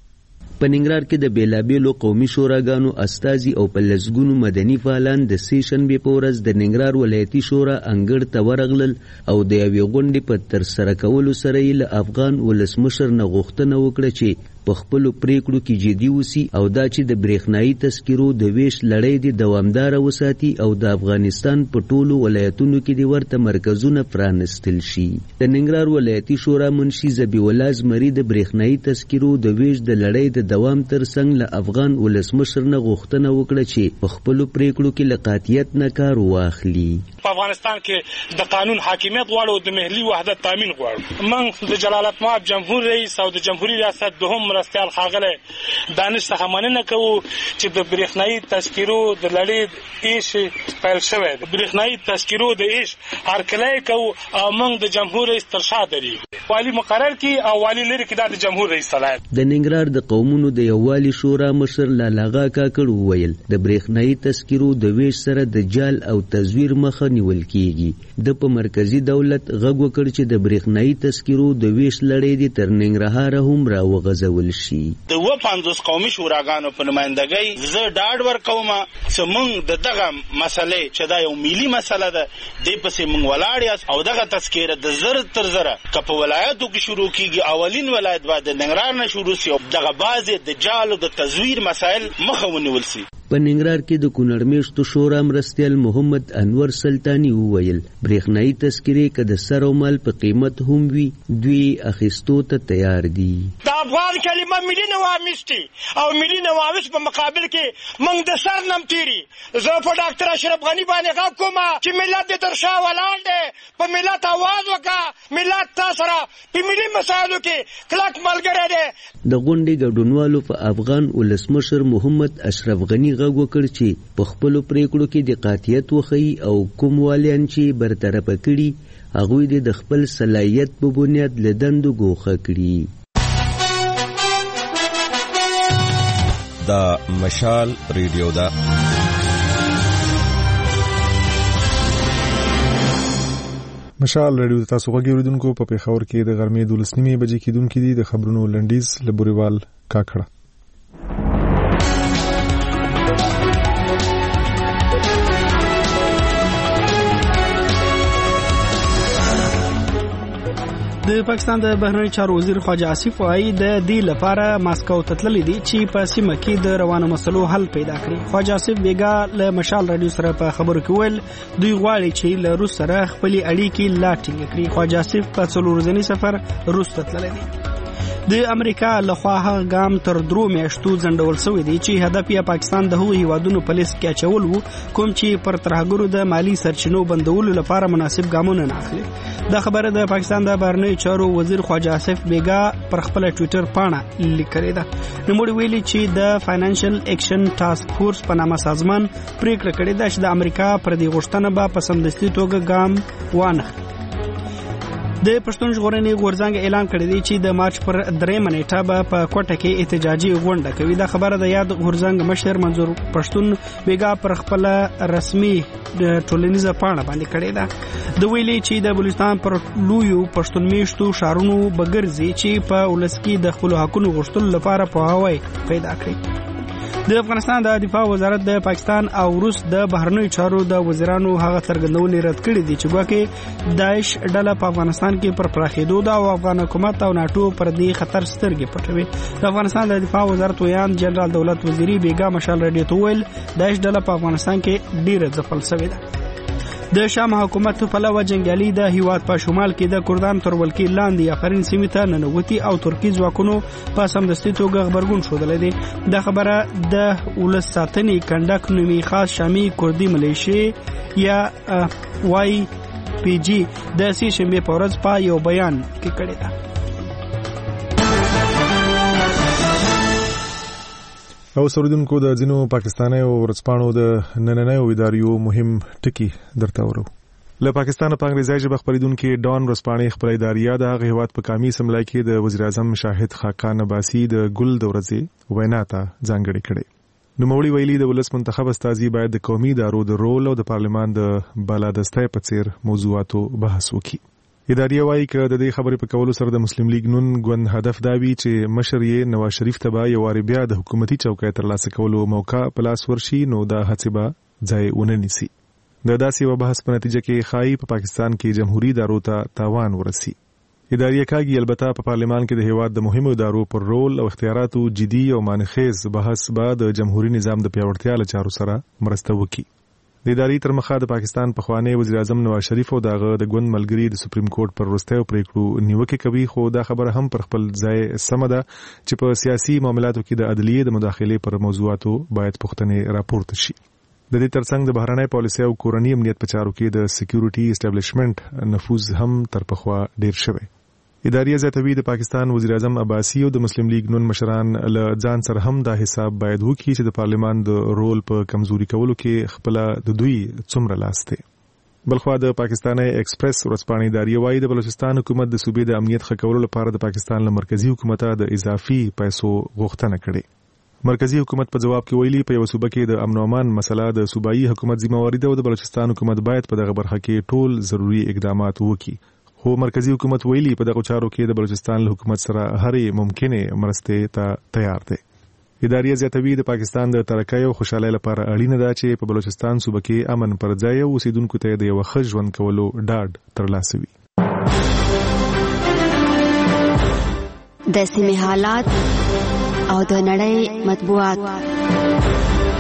په ننګرهار کې د بیلابېلو قومي شوراګانو استازي او په لسګونو مدني فعالان د سې شنبې په ورځ د ننګرهار ولایتي شورا انګړ ته ورغلل او د یوې غونډې په ترسره کولو سره یې له افغان ولسمشر نه غوښتنه وکړه چې په خپلو پریکړو کې جدي وسی او دا چې د برېښنايي تذکرو د ویش لړۍ دې دوامداره وساتي او د افغانستان په ټولو ولایتونو کې د ورته مرکزونه پرانستل شي. د ننګرهار ولایتي شورا منشي ذبیح الله زمري د برېښنايي تذکرو د ویش د لړۍ د دوام ترڅنګ له افغان ولسمشر نه غوښتنه وکړه چې په خپلو پریکړو کې له قاطعیت نه کار واخلي. په افغانستان کې د قانون حاکمیت غواړو او د ملي وحدت تامین غواړو. موږ د جلالت مآب جمهور رئیس او د جمهوریت ریاست دوهم مرستیال ښاغلی دانش څخه مننه کوو چې د برېښنايي تذکرو د لړۍ ایش پیل شوی دی. برېښنايي تذکرو د ایش هرکلی کوو او موږ د جمهور رئیس تر شا درېږو. والي مقرر کړي او والي لرې کړي دا د جمهور رئیس صلاحیت. د ننګرهار د قومونو د یووالي شورا مشر لالاغا کاکړ وویل د برېښنايي تذکرو د ویش سره د جال او تزویر مخه نیول کیږي. د په مرکزی دولت غږ وکړ چې د برېښنايي تذکرو د ویش لړۍ دې تر ننګرهار هم راوغځول شي. د 50 قومي شوراګانو په نمائندګۍ زه ډاډ ورکوم چې موږ دغه مسلې چې دا یو ملي مسله ده دې پسې موږ ولاړ یاست او دغه تذکره د زر تر زره که په ولایتو کې شروع کیږي اولین ولایت باید د ننګرهار نه شروع شي او دغه بعضې د جال او د تزویر مسایل مخه ونیول شي. په ننګرهار کې د کونړ میشتو شورا مرستیال محمد انور سلطانی وویل برېښنايي تذکرې که د سر او مال په قیمت هم وي دوی اخیستو ته تیار دي. د افغان کلمه ملي نوامیستی او ملي نوامیس په مقابل کې موږ د سر نم تیری. زه په ډاکټر اشرف غني باندې غږ کوم چې ملت دې تر شا ولاړ دی. په ملت आवाज وکړه. ملت تا سره په ملي مسایلو کې کلک ملګری دی. د غونډې ګډونوالو په افغان ولسمشر محمد اشرف غني غږ وکړ چې په خپلو پریکړو کې د قاطعیت وښیي او کوم والیان چې برطرفه کړي هغوی دې د خپل صلاحیت په بنیاد له دندو ګوښه کړي. دا مشال ریډیو ده. مشال رادیو تاسو غوږی اوریدونکو په پیښور کې د غرمې 12:30 بجې کېدونکې دي د خبرونو لنډیز لبوریوال کاکړه. د پاکستان د بهرنی چارو وزیر خواجه آصف وایي د دې لپاره ماسکو ته تللی دي چې په سیمه کې د روانو مسلو حل پیدا کړي. خواجه آصف بیګا له مشال رادیو سره په خبرو کې ویل دوی غواړي چې له روس سره خپل اړیکې لا ټینګ کړي. خواجه آصف په 4 ورځنی سفر روس ته تللی دي. د امریکا لخوا هغه ګام تر 3 میاشتو ځنډول شوی دی چې هدف یې پاکستان د هغو هیوادونو په لیست کې اچول وو کوم چې پر ترهګرو د مالی سرچینو بندولو لپاره مناسب ګامونه نه اخلي. دا خبره د پاکستان د بهرنیو چارو وزیر خواجه آصف بیګا پر خپل ټوئیټر پاڼه لیکلې ده. نوموړي ویلي چې د فاینانشل اکشن ټاسک فورس په نامه سازمان پریکړه کړې ده چې د امریکا پر دې غوښتنه به په سمدستي توګه ګام وانخلي. د پښتون ژغورنې غورځنګ اعلان کړی دی چې د مارچ پر 3 نیټه به په کوټه کې احتجاجي غونډه کوي. دا خبره د یاد غورځنګ مشر منظور پښتون بیګا پر خپل رسمي ټولنیزه پاڼه باندې کړی ده. د ویلي چې د بلوچستان پر لویو پښتون میشتو شهرونو بګرځي چې په ولس کې د خپل حقونو غوښتلو لپاره پوهاوی پیدا کړي. د افغانستان د دفاع وزارت د پاکستان او روس د بهرنیو چارو د وزیرانو هغه څرګندونې رد کړې دي چې ګواکې داعش ډله په افغانستان کې پر پراخېدو ده او افغان حکومت او ناټو پر دې خطر سترګې پټوي. د افغانستان د دفاع وزارت ویان جنرال دولت وزیری بیګا مشال رادیو ته ویل داعش ډله په افغانستان کې ډیره ځپل شوې ده. د شام حکومت په لور جنگیالي د هیواد په شمال کې د کردان تر ولکې لاندې آخرین سیمې ته ننوتي او ترکی ځواکونو په سمدستي توګه خبرګون ښودلی دی. دا خبره د ولس ساتنې کنډک نومي خاص شامي کردي ملیشې یا واي پی جی د سې شنبې په ورځ په یو بیان کې کړې ده. او سرودونکو د ځینو پاکستاني او ورځپاڼو د نننیو اداریو مهم ټکي درته ورو. له پاکستان په انګریزي ژبه خبرېدونکو ډان ورځپاڼې خپل اداریا د هغه هیواد په قومي اسمبلی کې د وزیر اعظم شاهد خاقان عباسي د ګل د ورځې وینا ته ځانګړې کړې. نوموړي ویلي د ولس منتخب استازي باید د قومي ادارو د رول او د پارلمان د بالادستۍ په څیر موضوعاتو بحث وکړي. ادارې وايي چې د دې خبرې په کولو سره د مسلم لیگ نون ګوند هدف دا وی چې مشر یې نواز شریف ته به یو واری بیا د حکومتي چوکۍ ترلاسه کولو موقع په لاس ورشي نو دا هڅه به ځای ونه نیسي. د داسې یو بحث په نتیجه کې خای په پاکستان کې جمهوریت ادارو ته تاوان ورسي. ادارې کاږي البته په پارلمان کې د هیواد د مهمو ادارو پر رول او اختیاراتو جدي او مانخیز بحث بعد د جمهوریت نظام د پیاوړتیا لپاره سره مرسته وکړي. د ادارې تر مخه د پاکستان پخوانی وزیر اعظم نواز شریف او دغه د ګوند ملګری د سپریم کورټ پر وروستیو پریکړو نیوکه کوي خو دا خبره هم پر خپل ځای سم ده چې په سیاسي معاملاتو کې د عدلیې د مداخلې پر موضوعاتو باید پوښتنې راپورته شي. د دې ترڅنګ د بهرنۍ پالیسي او کورنی امنیت په چارو کې د سکیورټي اسټابلیشمنت نفوذ هم تر پخوا ډیر شوی. ادارې زیاتوي د پاکستان وزیر اعظم عباسي او د مسلم لیگ نون مشران له ځان سره هم دا حساب باید وکړي چې د پارلمان د رول په کمزوري کولو کې خپل د دوی څومره لاس دی. بلخوا د پاکستاني ایکسپریس ورځپاڼې ادارې وايي د بلوچستان حکومت د صوبې د امنیت ښه کولو لپاره د پاکستان له مرکزی حکومت د اضافي پیسو غوښتنه کړې. مرکزی حکومت په جواب کې ویلي په یو صوبه کې د امن او امان مسله د صوبایي حکومت ذمہواری ده او د بلوچستان حکومت باید په دغه برخه کې ټول ضروري اقدامات وکړي. خو مرکزی حکومت ویلي په دغه چارو کې د بلوچستان له حکومت سره هرې ممکنه مرستې ته تیار دی. ادارې زیاتوي د پاکستان د ترقۍ او خوشحالۍ لپاره اړینه ده چې په بلوچستان صوبه کې امن پر ځای او اوسیدونکو ته د یو ښه ژوند کولو ډاډ ترلاسه وي. د سیمې حالات او د نړۍ مطبوعات.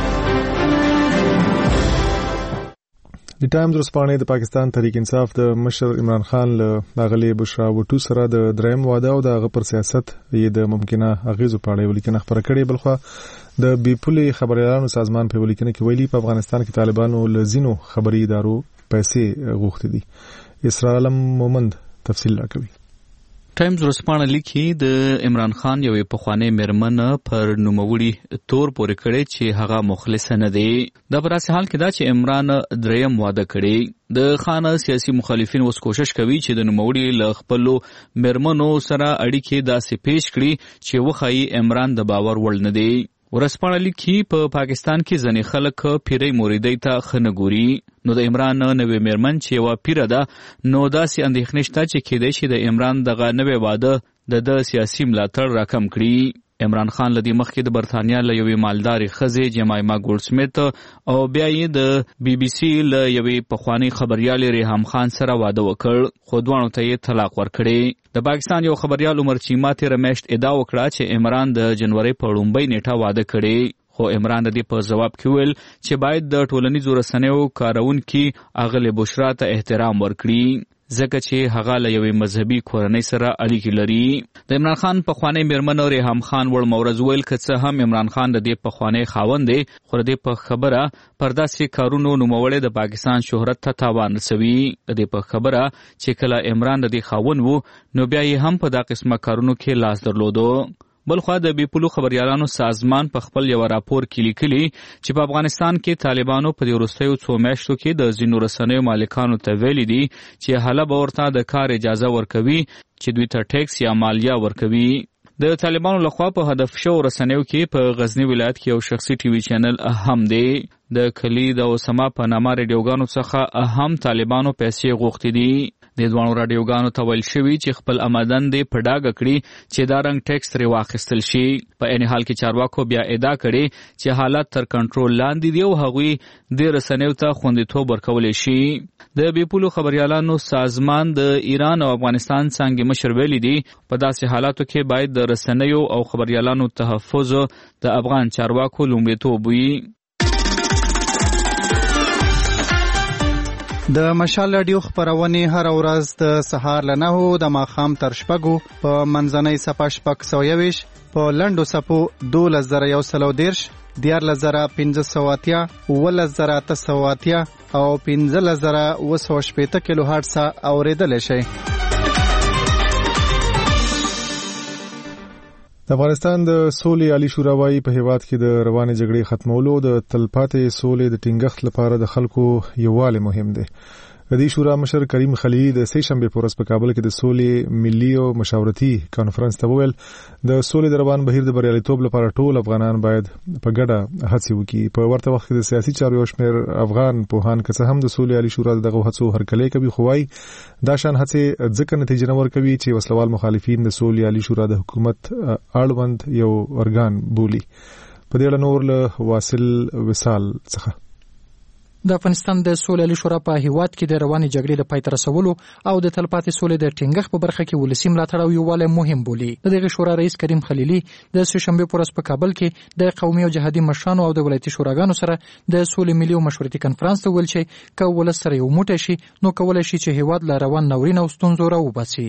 د ټایمز ورځپاڼې د پاکستان تحریک انصاف د مشر عمران خان له اغلی بشرا وټو سره د دریم واده او د هغه پر سیاست یې د ممکنه اغیزو په اړه ولیکنه خبره کړې. بلخوا د بیپولي خبريالانو سازمان په ولیکنه کې ویلي په افغانستان کې طالبانو لزینو خبري ادارو پیسې غوښتي دي. اسرار علم مومند تفصیل راکوي. ټایمز ورځپاڼه لیکي د عمران خان یوې پخوانۍ میرمن پر نوموړي تور پورې کړی چې هغه مخلص نه دی. دا په داسې حال کې دا چې عمران دریم واده کړی. د خان سیاسي مخالفین اوس کوشش کوي چې د نوموړي له خپلو میرمنو سره اړیکې داسې پیش کړي چې وښایي عمران د باور وړ نه دی. ورسپانه لیکي په پاکستان کې ځنې خلک پیري موریدۍ ته خنګوري. نو د عمران نوې میرمن چې یوه پیره ده نو داسې اندېښنې شته چې کېدای شي د عمران دغه نوې واده د سیاسي ملاتړ راکم کړي. عمران خان لدی مخکې د برتانیا له یوې مالدارې ښځې جمایما ګولډسمیت او بیا یې د بي بي سي له یوې پخوانۍ خبریالې ریحام خان سره واده وکړ، خو دواړو ته یې طلاق ورکړی. د پاکستان یو خبریال عمر چیما تېره میاشت ادعا وکړه چې عمران د جنورۍ په لومړۍ نیټه واده کړی، خو عمران د دې په جواب کې ویل چې باید د ټولنیزو رسنیو کارونکي اغلې بشرا ته احترام ورکړي ځکه چې هغه له یوې مذهبي کورنۍ سره اړیکې لري. د عمران خان پخوانی میرمن ریحام خان وړ مورز ویل که څه هم عمران خان د دې پخوانی خاوند دی خو د دې په خبره پر داسې کارونو نوموړی د پاکستان شهرت ته تاوان رسوي. د دې په خبره چې کله عمران د دې خاوند وو نو بیا یې هم په دا قسمه کارونو کې لاس درلودو. بلخوا د بیپولو خبریالانو سازمان په خپل یو راپور کې لیکلي چې په افغانستان کې طالبانو په دې وروستیو څو میاشتو کې د ځینو رسنیو مالکانو ته ویلي دي چې حاله به ورته د کار اجازه ورکوي چې دوی ته ټیکس یا مالیه ورکوي. د طالبانو لخوا په هدف شو رسنیو کې په غزنی ولایت کې یو شخصي ټي وي چینل هم دی. د کلید او سما په نامه ریډیوګانو څخه هم طالبانو پیسې غوښتي دي. د دوانو رادیوګانو ته ویل شوي چې خپل آمدن دې په ډاګه کړي چې دا رنګ ټیکس ترې واخیستل شي. په عین حال کې چارواکو بیا ادعا کړې چې حالات تر کنټرول لاندې دي او هغوی دې رسنیو ته خوندیتوب ورکولی شي. د بیپولو خبریالانو سازمان د ایران او افغانستان څانګې مشر ویلي دي په داسې حالاتو کې باید د رسنیو او خبریالانو تحفظ د افغان چارواکو لومړیتوب وي. د مشال رادیو خبرونه هر ورځ د سهار له 9 د ماښام تر 6 په منځنۍ صفه 620 په لنډو صفو 2110 14580 11880 او 15980 کیلو هرتز اوریدل شي. د افغانستان د سولې عالی شورا وايي په هیواد کې د روانې جګړې ختمولو د تلپاتې سولې د ټینګښت لپاره د خلکو یووالی مهم دی. د دې شورا مشر کریم خلیلي د سې شنبه په ورځ په کابل کې د سولې ملي او مشاورتي کانفرنس ته وویل د سولې د روان بهیر د بریالیتوب لپاره ټول افغانان باید په ګډه هڅې وکړي. په ورته وخت کې د سیاسي چارو یو شمېر افغان پوهان که څه هم د سولې عالی شورا دغه هڅو هرکلی کوي خو وايي دا شان هڅې ځکه نتیجه نه ورکوي چې وسلوال مخالفین د سولې عالی شورا د حکومت اړوند یو ارګان بولي. په دې اړه نور له واصل وصال څخه د افغانستان د سولې عالی شورا په هیواد کې د روانې جګړې د پای ته رسولو او د تلپاتې سولې د ټینګښت په برخه کې ولسی ملاتړ او یووالی مهم بولي. د دغه شورا رئیس کریم خلیلي د سې شنبه په ورځ په کابل کې د قومي او جهادي مشرانو او د ولایتي شوراګانو سره د سولې ملي او مشورتي کانفرنس ته ویل چې که ولس سره یو موټی شي نو کولای شي چې هیواد له روان ناورین او ستونزو راوباسي.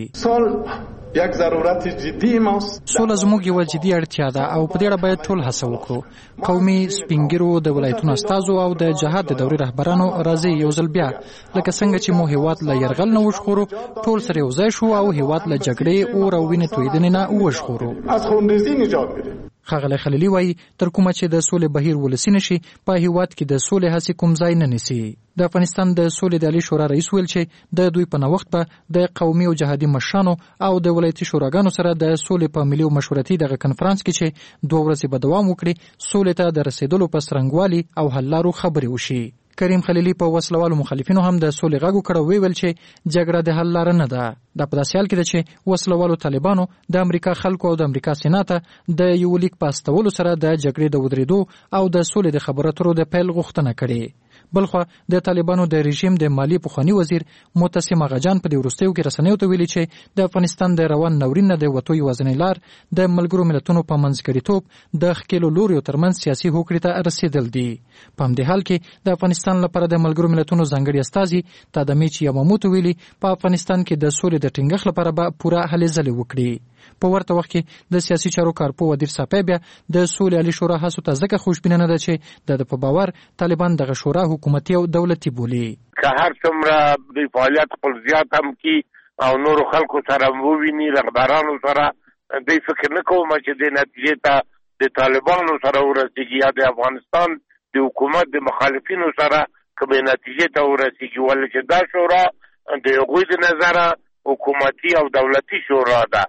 یک ضرورت جدی ماست. سوله زموږ یو جدي اړتیا ده او په دې اړه باید ټول هڅه وکړو. قومي سپینګیرو د ولایتونو استازو او د جهاد د دورې رهبرانو راځي یو ځل بیا لکه څنګه چې مو هیواد له یرغل نه وژغورو ټول سره یو ځای شو او هیواد له جګړې او وینې تویدنې نه وژغورو. از خونریزی نجات بدیم. ښاغلی خلیلي وایي تر کومه چې د سولې بهیر ولسی نشي په هیواد کې د سولې هڅې کوم ځای نه نیسي. د افغانستان د سولې د عالی شورا رئیس ویل چې د دوی په نوښت به د قومي او جهادي مشرانو او د ولایتي شوراګانو سره د سولې په ملي او مشورتي دغه کنفرانس کې چې 2 ورځې به دوام وکړي سولې ته د رسیدلو په څرنګوالي او حل لارو خبرې وشي. کریم خلیلي په وسلوالو مخالفینو هم د سولې غږ وکړ ویل چې جګړه د حل لار نه ده. دا په داسې حال کې ده چې وسلوالو طالبانو د امریکا خلکو او د امریکا سېنات د یو لیک په استولو سره د جګړې د ودرېدو او د سولې د خبرو اترو د پیل غوښتنه کړې. بلخوا د طالبانو د رژیم د مالی پخوانی وزیر متصم غجان په دې وروستیو کې رسنیو ته ویلي چې د افغانستان د روان ناورین نه د وتو یوازینۍ لار د ملګرو ملتونو په منځګړیتوب د ښکېلو لوریو ترمنځ سیاسي هوکړې ته رسیدل دي. په همدې حال کې د افغانستان لپاره د ملګرو ملتونو ځانګړي استازي تادمیچ یاماموتو ویلي په افغانستان کې د سولې د ټینګښت لپاره به پوره هلې ځلې وکړي. په ورته وخت کې د سیاسي چارو کارپو ودیر صاحب بیا د سولې عالی شورا هڅو ته ځکه خوشبینه نه ده چې د په باور طالبان دغه شورا حکومتي او دولتي بولي. که هر څومره د فعالیت خپل زیات هم کی او نور خلکو سره وویني رهبرانو سره د فکر نه کوم چې د نتیجې ته د طالبانو سره ورسیږي یا د افغانستان د حکومت د مخالفینو سره کومه نتیجې ته ورسیږي ولې چې دا شورا د هغوی د نظر حکومتي او دولتي شورا ده.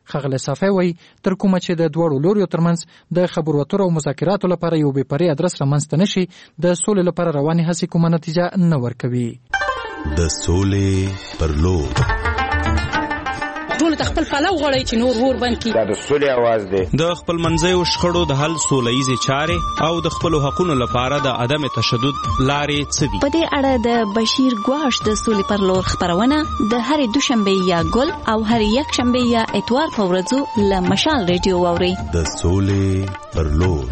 خغله صافی وایي تر کومه چې د دواړو لوریو ترمنځ د خبرو اترو او مذاکراتو لپاره یو بې پرې ادرس رامنځته نشي د سولې لپاره روانې هڅې کومه نتیجه نه ورکوي. د سولې پر لور ټول خپل پلو غړی چې نور ور بند کی. دا د سولې आवाज دی. د خپل منځیو شخړو د حل سولهیزې چارې او د خپل حقوقو لپاره د عدم تشدد لارې څه دي؟ په دې اړه د بشیر ګواش د سولې پر لور خبرونه د هرې دوشنبه یا ګل او هرې یک شنبه یا اتوار په ورځو له مشال ریډیو واوري. د سولې پر لور.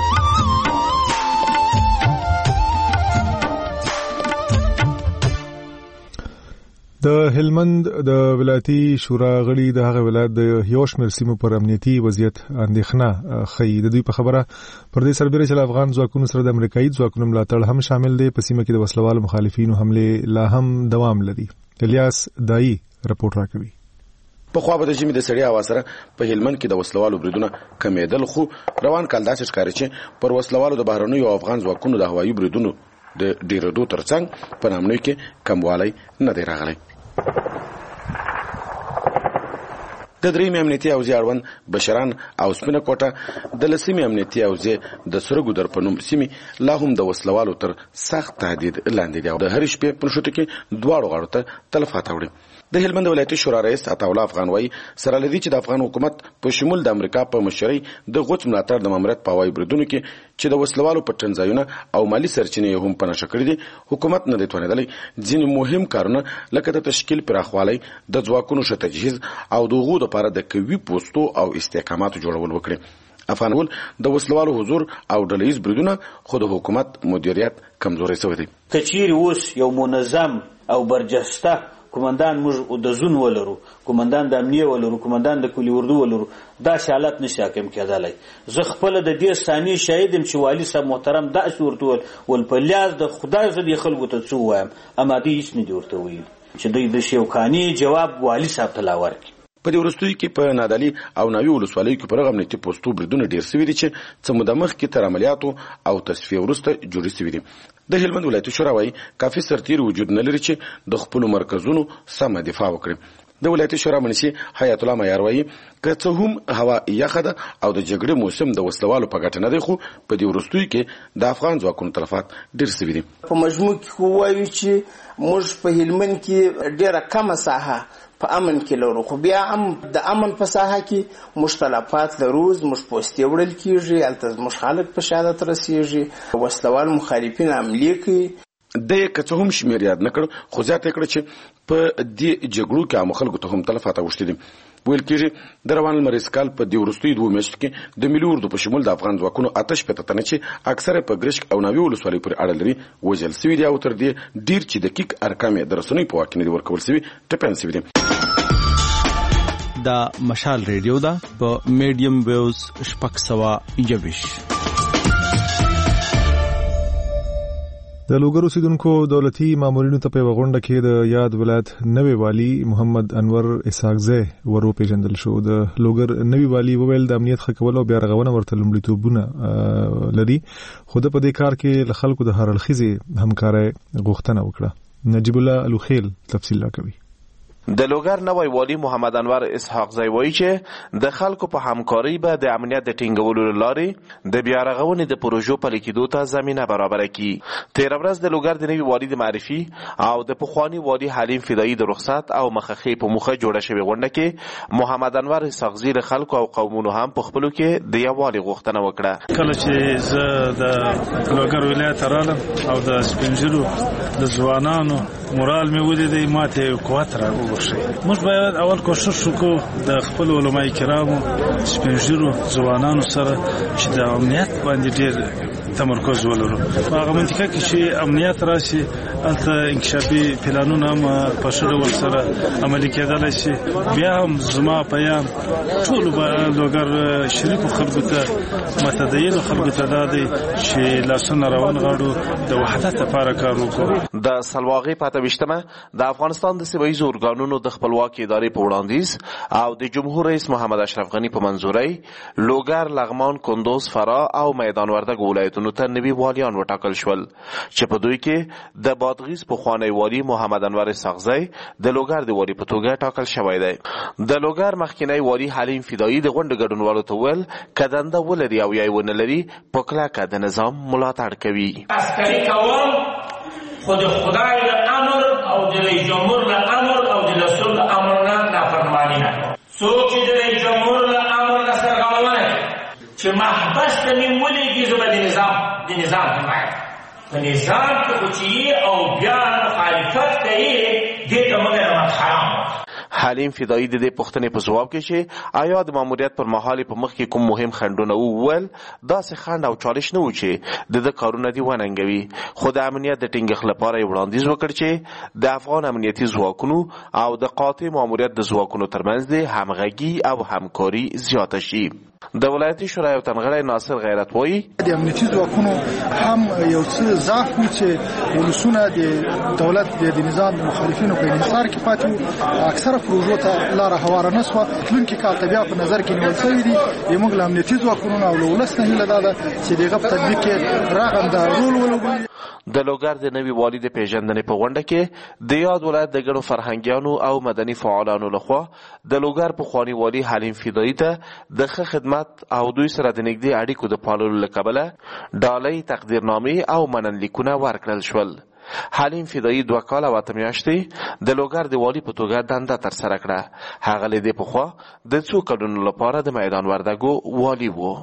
د هلمند د ولایتي شورا غړي د هغه ولایت د یو شمېر سیمو پر امنیتي وضعیت اندېښنه ښیي. د دوی په خبره پر دې سربېره چې افغان ځواکونو سره د امریکایي ځواکونو ملاتړ هم شامل دی، په سیمه کې د وسلوالو مخالفینو حملې لا هم دوام لري. الیاس دایی رپورټ راکوي. په خوا به د ژمي د سړې هوا سره په هلمند کې د وسلوالو بریدونه کمیدل، خو روان کال داسې ښکاري چې پر وسلوالو د بهرنیو او افغان ځواکونو د هوایي بریدونو د ډیرېدو ترڅنګ په نامنیو کې کموالی نه دی راغلی. د درېیمې امنیتي حوزې اړوند بشران او سپینه کوټه د لسمې امنیتي حوزې د سره ګودر په نوم سیمې لا هم د وسلوالو تر سخت تهدید لاندې دي او د هرې شپې په نښتو کې دواړو غاړو ته تلفات اوړي. د هلمند ولایتي شورا رئیس عطاالله افغان وایي سره لدی چې د افغان حکومت په شمول د امریکا په مشرۍ د غوڅ ملاتړ د ماموریت په هوایي بریدونو کې چې د وسلوالو په ټنځایونه او مالی سرچینې هم په نښه کړي دي، حکومت نه دی توانېدلی ځینې مهم کارونه لکه د تشکیل پراخوالی، د ځواکونو ښه تجهیز او د هغو دپاره د قوي پوستو او استحکاماتو جوړول وکړي. افغانول د وسلوالو حضور او ډلهییز بریدونه خو د حکومت مدیریت کمزوری شوی دی. که چیرې اوس یو منظم او برجسته کومندان موږ د زون ولرو، کومندان د امنیه ولرو، کومندان د کلی اردو ولرو، دا حالت نشي حاکم کېدلی. زه خپل د دې ثاني شاهدم چې والی صاحب محترم داسې ورته ول په لیاز د خدای زدي خلکو ته څه وایم، اما دې هیڅ نه دی ورته ویل چې دوی د شوکاني جواب والی صاحب ته لا ورکړي. په دې وروستیو کې په نادعلي او ناوې ولسوالیو کې پر امنیتي پوستو بریدونه ډېر سوي دي چې څه موده مخکې تر عملیاتو او تصفیې وروسته جوړې سوي دي. د هلمند ولایتي شورا وایي کافي سرتیر وجود نه لري چې د خپلو مرکزونو سمه دفاع وکړي. د ولایتي شورا منشي حیات الله معیار وایي که څه هم هوا یخه ده او د جګړې موسم د وسلوالو په ګټه نه دی، خو په دې وروستیو کې د افغان ځواکونو تلفات ډېر سوي دي. په مجموع کې وایو چې موږ په هلمند کې ډېره کمه ساحه په امن کې لرو، خو بیا هم د امن په ساحه کې مختلفات لرو. زموږ پوستې وړل کېږي، هلته زموږ خلک په شهادت رسېږي، وسلوال مخالفین حملې کوي. د که څه هم شمېر یاد نه کړ، خو زیاته کړه چې په دې جګړو کې عامو خلکو ته هم تلفات اوښتي دي. ویل کېږي د روان لمریز کال په دې وروستیو 2 میاشتو کې د ملي اردو په شمول د افغان ځواکونو 8 تنه چې اکثره په ګرشک او ناوې ولسوالۍ پورې اړه لري وژل سوي دي او تر دې ډېر چې دقیق ارقام یې د رسنیو په واک کې نه دي ورکول سوي ټپیان سوي دي. دا مشال ریډیو ده په میډیم ویوز 621. د لوګر اوسیدونکو دولتي مامورینو ته په غونډه کې د یاد ولایت نوی والی محمد انور اسحاقزی ورو پیژندل شو. د لوګر نوی والی وویل د امنیت ښه کول او بیا رغونه ورته لومړیتوبونه لري، خو د په دې کار کې له خلکو د هر اړخیزې همکارۍ غوښتنه وکړه. نجیب الله الوخیل تفصیل راکوي. د لوګر نوی والی محمد انور اسحاقزی وایي چې د خلکو په همکارۍ به د امنیت د ټینګولو لارې د بیا رغونې د پروژو پلي کېدو ته زمینه برابره کړي. تېره ورځ د لوګر د نوي والي د معرفي او د پخواني والي حلیم فدایي د رخصت او مخخې په موخه جوړه شوې غونډه کې محمد انور اسحاقزی له خلکو او قومونو هم په خپلو کې د یووالي غوښتنه وکړه. کله چې زه د لوګر ولایت رالم او د سپینږیرو د ځوانانو مورال مې ولیدی، ماته قوت راغی. موږ باید اول کوشش وکړو د خپل علماء کرامو سپینږیرو ځوانانو سره چې د امنیت باندې ډېر تمرکز ولرو. په هغه منطقه کې چې امنیت راشي هلته انکشافي پلانونه هم په ښه ډول سره عملي کېدلی شي. بیا هم زما پیام ټولو لوګر شریکو خلکو ته متدینو خلکو ته دا دی چې لاسونه راونغاړو، د وحدت لپاره کار وکړو. د سلواغې په 28مه د افغانستان د سیمه ییزو ارګانونو د خپلواکۍ ادارې په وړاندیز او د جمهور رئیس محمد اشرف غني په منظورۍ لوګر، لغمان، کندوز، فراه او میدان وردګ ولایتونو ولایتونو ته نوي والیان وټاکل شول چې په دوی کې د بادغیس پخوانی والی محمد انور اسحاقزی د لوګر د والی په توګه ټاکل شوی دی. د لوګر مخکینی والی حلیم فدایی د غونډې ګډونوالو ته وویل که دنده ولري او یا یې ونه لري په کلکه د نظام ملاتړ کوي. عسکري کوم خو د خدای د امر او د رئیس جمهور له امر او د رسول له امر نه نافرماني نه کوي. څوک چې د رئیس جمهور له امر نه سرغړونه کوي چې محبس ته مې ولیږي زه به د نظام حمایت په نظام کې خو چې او بیا مخالفت کوي دې ته موږ رحمت حرام. حلیم فدایی د دې پوښتنې په ځواب کې چې آیا د ماموریت پر مهال په مخ کې کوم مهم خنډونه وویل داسې خنډ او چالش نه و چې د کارونه دي وننګوي، خو د امنیت د ټینګښت لپاره یې وړاندیز وکړ چې د افغان امنیتي ځواکونو او د قاطع ماموریت د ځواکونو ترمنځ د همغږي او همکاري زیاته شي. د ولایتي شورا یو تنغړی ناصر غیرت وایي د امنیتي ځواکونو هم یو څه ضعف وي چې ولسونه د دولت د نظام د مخالفینو په انحصار کې پاتې وو. اکثره پروژو ته لاره هواره نه شوه. تلونکي کال ته بیا په نظر کې نیول شوي دي. زموږ له امنیتي ځواکونو او له ولس نه هیله دا ده چې د هغه په تطبیق کې رغنده رول ولوبوي. د لوګر د نوي والي د پیژندنې په غونډه کې د یاد ولایت د ګڼو فرهنګیانو او مدني فعالانو لخوا د لوګر پخواني والي حلیم فدایی ته د ښه خدمت او دوی سره د نږدې اړیکو د پاللو له کبله ډالۍ تقدیرنامې او مننلیکونه ورکړل شول. حلیم فدایی 2 کال او 8 میاشتې د لوګر د والي په توګه دنده ترسره کړه. هغه له دې پخوا د څو کلونو لپاره د میدان وردګو والي و.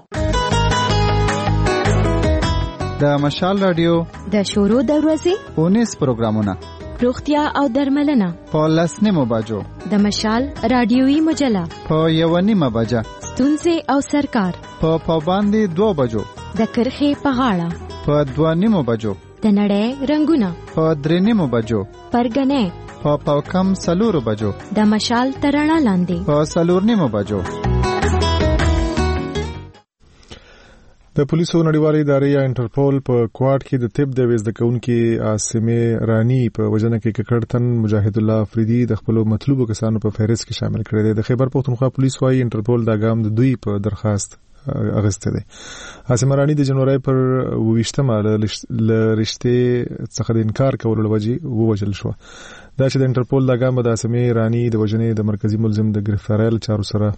د مشال رادیو د شورو د ورځې 19 پروګرامونه روغتیا او درملنه په 10 بجو د مشال رادیوي مجله په 1:30 بجه ستونزې او سرکار په پابندي 2 بجو د کرخې په غاړه په 2:30 بجو د نړۍ رنگونه په 3:30 بجو پرګنې په پاوکم 4 بجو د مشال ترانه لاندې په 4:30 بجو. د پولیسو نړیوالې ادارې یا انټرپول په کوارټ کې د طب د وزده کوونکې عاصمه رانی په وجنه کې ککړتن مجاهد الله افریدي د خپل مطلوبو کسانو په فهرست کې شامل کړی دی. د خیبر پختونخوا پولیس وايي انټرپول دا ګام د دوی په درخواست اغسته دی. عاصمه رانی د جنوري پر 28مه لرشته څخه د انکار کولو لوجه ووجل شو. دا چې د انټرپول دا ګام د عاصمه رانی د وجنې د مرکزی ملزم د گرفتاریل چارو سره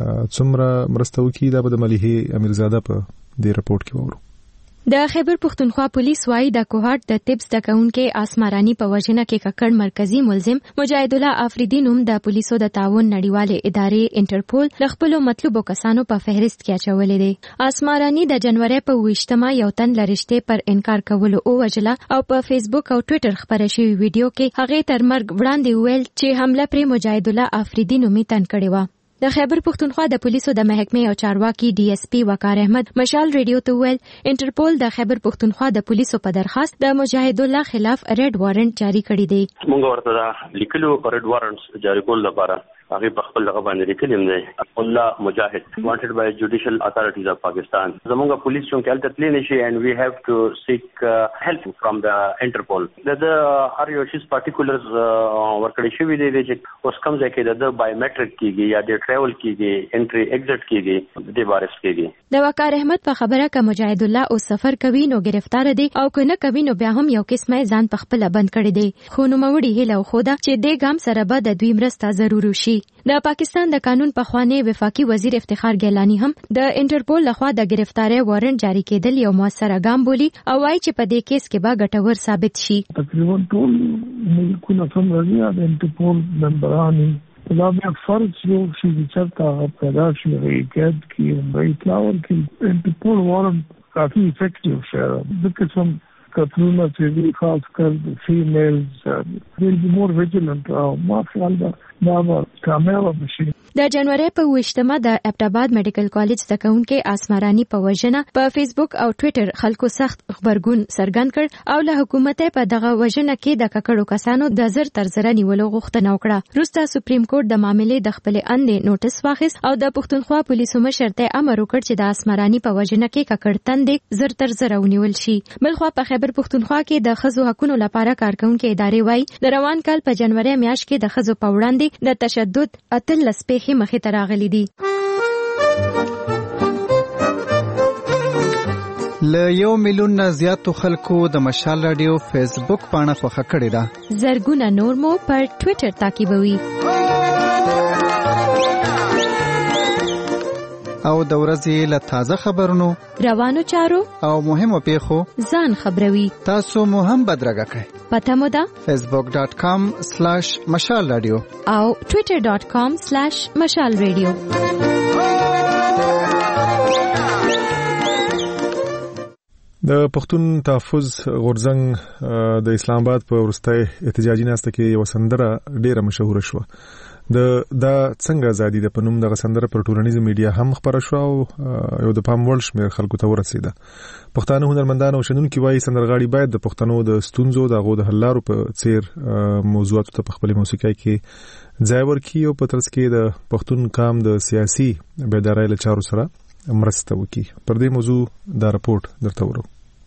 څومره مرسته وکړي دا به د مليحه امیرزاده په د رپورت کې وورو. د خیبر پختونخوا پولیس وايي د کوهارت د طب زده کوونکې اسمرانی په وژنه کې ککړ مرکزی ملزم مجاهد الله افریدي نوم د پولیسو د تعاون نړیوالې ادارې انټرپول د خپل مطلوبو کسانو په فهرست کې اچولې دي. اسمرانی د جنوري په 28مه یو تن لرشته پر انکار کولو او وجله او په فیسبوک او ټوئیټر خبره شوی ویډیو کې هغه تر مرګ وړاندې ویل چې حمله پر مجاهد الله افریدي نومي تن کړی و. د خیبر پختونخوا د پولیسو د محکمې او چارواکي ډي اس پی وقار احمد مشال ریډیو ته ویل انټرپول د خیبر پختونخوا د پولیسو په درخواست د مجاهد الله خلاف ریډ وارنټ جاری کړی دی. موږ ورته لیکلو ریډ وارنټ جاری کول لپاره هغه په خپل لغه باندې لیکلم دی الله مجاهد wanted by judicial authorities of Pakistan. زموږ پولیس څنګه کال تطلیع نشي and we have to seek help from the Interpol. the هر یو شی پارټیکولرز ورکړی شوی دی چې اوس کوم ځای کې د بایومټریک کیږي یا د ټریول کیږي انټری ایگزټ کیږي د بارس کیږي. د وقار احمد په خبره ک مجاهد الله او سفر کوي نو گرفتار دی او کنه کوي نو بیا هم یو قسمه ځان په خپل بند کړی دی. خو نو موړي هله خو دا چې د ګام سره به د دوی مرسته ضروري شي. د پاکستان د قانون په خوانه وفاقي وزیر افتخار ګیلانی هم د انټرپول لخوا د گرفتاری وارنټ جاری کېدل یو موثره ګام بولی او وايي چې په دې کیس کې به ګټور ثابت شي. تقریبا ټول ملکونه سم راځي د انټرپول ممبران دا بیا فرض یو شي چې تاسو پیدا شي کې کې اطلاع کې انټرپول وارنټ کافي افیکټیو شه د قسم کتلونه چې خاص کر فیمیلز will be more vigilant ما خیال دا کامیاب بشي. د جنوري په 28مه د ابټاباد میډیکل کالج زدهکونکو اسمرانی په وژنه په فیسبوک او ټوئیټر خلکو سخت خبرګون څرګند کړ او له حکومت په دغه وژنه کې د ککړو کسانو د زر تر زر نیولو غوښتنه وکړه. وروسته سپریم کورټ د معاملې د خپل اندې نوټس واخیست او د پښتونخوا پولیسو مشر ته امر وکړ چې د اسمرانی په وژنه کې ککړ تندې زر تر زر ونیول شي. بلخوا په خیبر پښتونخوا کې د ښځو حقوقو لپاره کارکونکو ادارې وايي د روان کال په جنوري میاشت کې د ښځو په وړاندې د تشدد اتلس پیښې مخې ته راغلي دي. ل 1 میلیون نه زیاتو خلکو د مشال رادیو فیسبوک پاڼه خوښه کړې ده. زرګونه نور مو پر ټوئیټر تعقیبوي. او د ورځې له تازه خبرونو، روانو چارو او مهمو پیښو ځان خبروي. تاسو مو هم بدرګه کړئ. پته مو ده facebook.com/mashalradio او twitter.com/mashalradio. د پښتون تحفظ غورځنګ د اسلام آباد په ورستۍ احتجاجي ناسته کې یو سندره ډیره مشهور شوه. دا څنګه ازادي د پنوم د سندره پر ټولنیزو میډیا هم خبره شو او یو د پام وړ شمېر خلکو ته ورسېده. پښتانه هنرمندان او شنونکي وایي سندرغاړي باید د پښتنو د ستونزو د غو د حل لارو په څیر موضوعاتو ته په خپل موسیقۍ کې ځای ورکړي او په ترڅ کې د پښتون قام د سیاسي بیدارۍ له چارو سره مرسته وکړي. پر دې موضوع دا راپورټ درته ورو.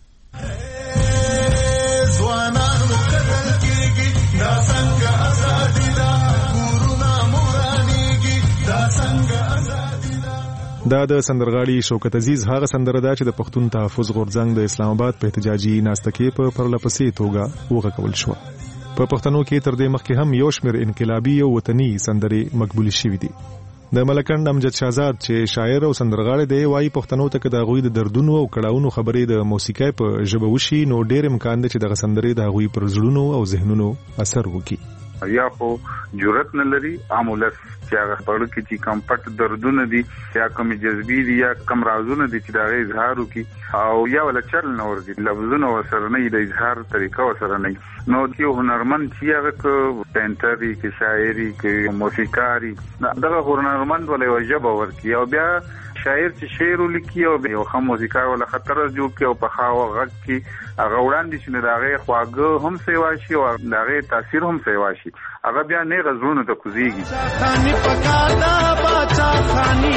دا د سندرغاړي شوکت عزیز هغه سندره ده چې د پښتون تحفظ غورځنګ د اسلام آباد په احتجاجي ناسته کې په پرلپسې توګه وغږول شو. په پښتنو کې تر دې مخکې هم یو شمېر انقلابي او وطني سندرې مقبول شوې دي. د ملکند امجد شهزاد چې شاعر او سندرغاړی دی وایي پښتنو ته د غوي د دردونو او کړهونو خبرې د موسیقۍ په ژبه وشي نو ډېر امکان دی چې د سندرې د غوي پر زړونو او ذهنونو اثر وکړي. یا خو جرأت نه لري عامولس چې هغه خبرو کې چې کم پټ دردونه دي یا کم جذبي دي یا کم رازونه دي چې دا غي اظهار وکړي او یا ول چل نه ورځي لفظونه وسره نه د اظهار طریقه وسره نه نو یو هنرمند چې هغه پینټري کې شاعري کې موسیقاري دغه هنرمند ولې وجب ورکی او بیا شاعر چې شعر ولیکي او یو خام موسیقار ولا خطر جوړ کې او په خاوه غږ کې هغه وړاندې چې دغه خواږه هم سیوا شي او دغه تاثیر هم سیوا شي هغه بیا نه غزونه ته کوزيږي. خاني پکادا باچا خاني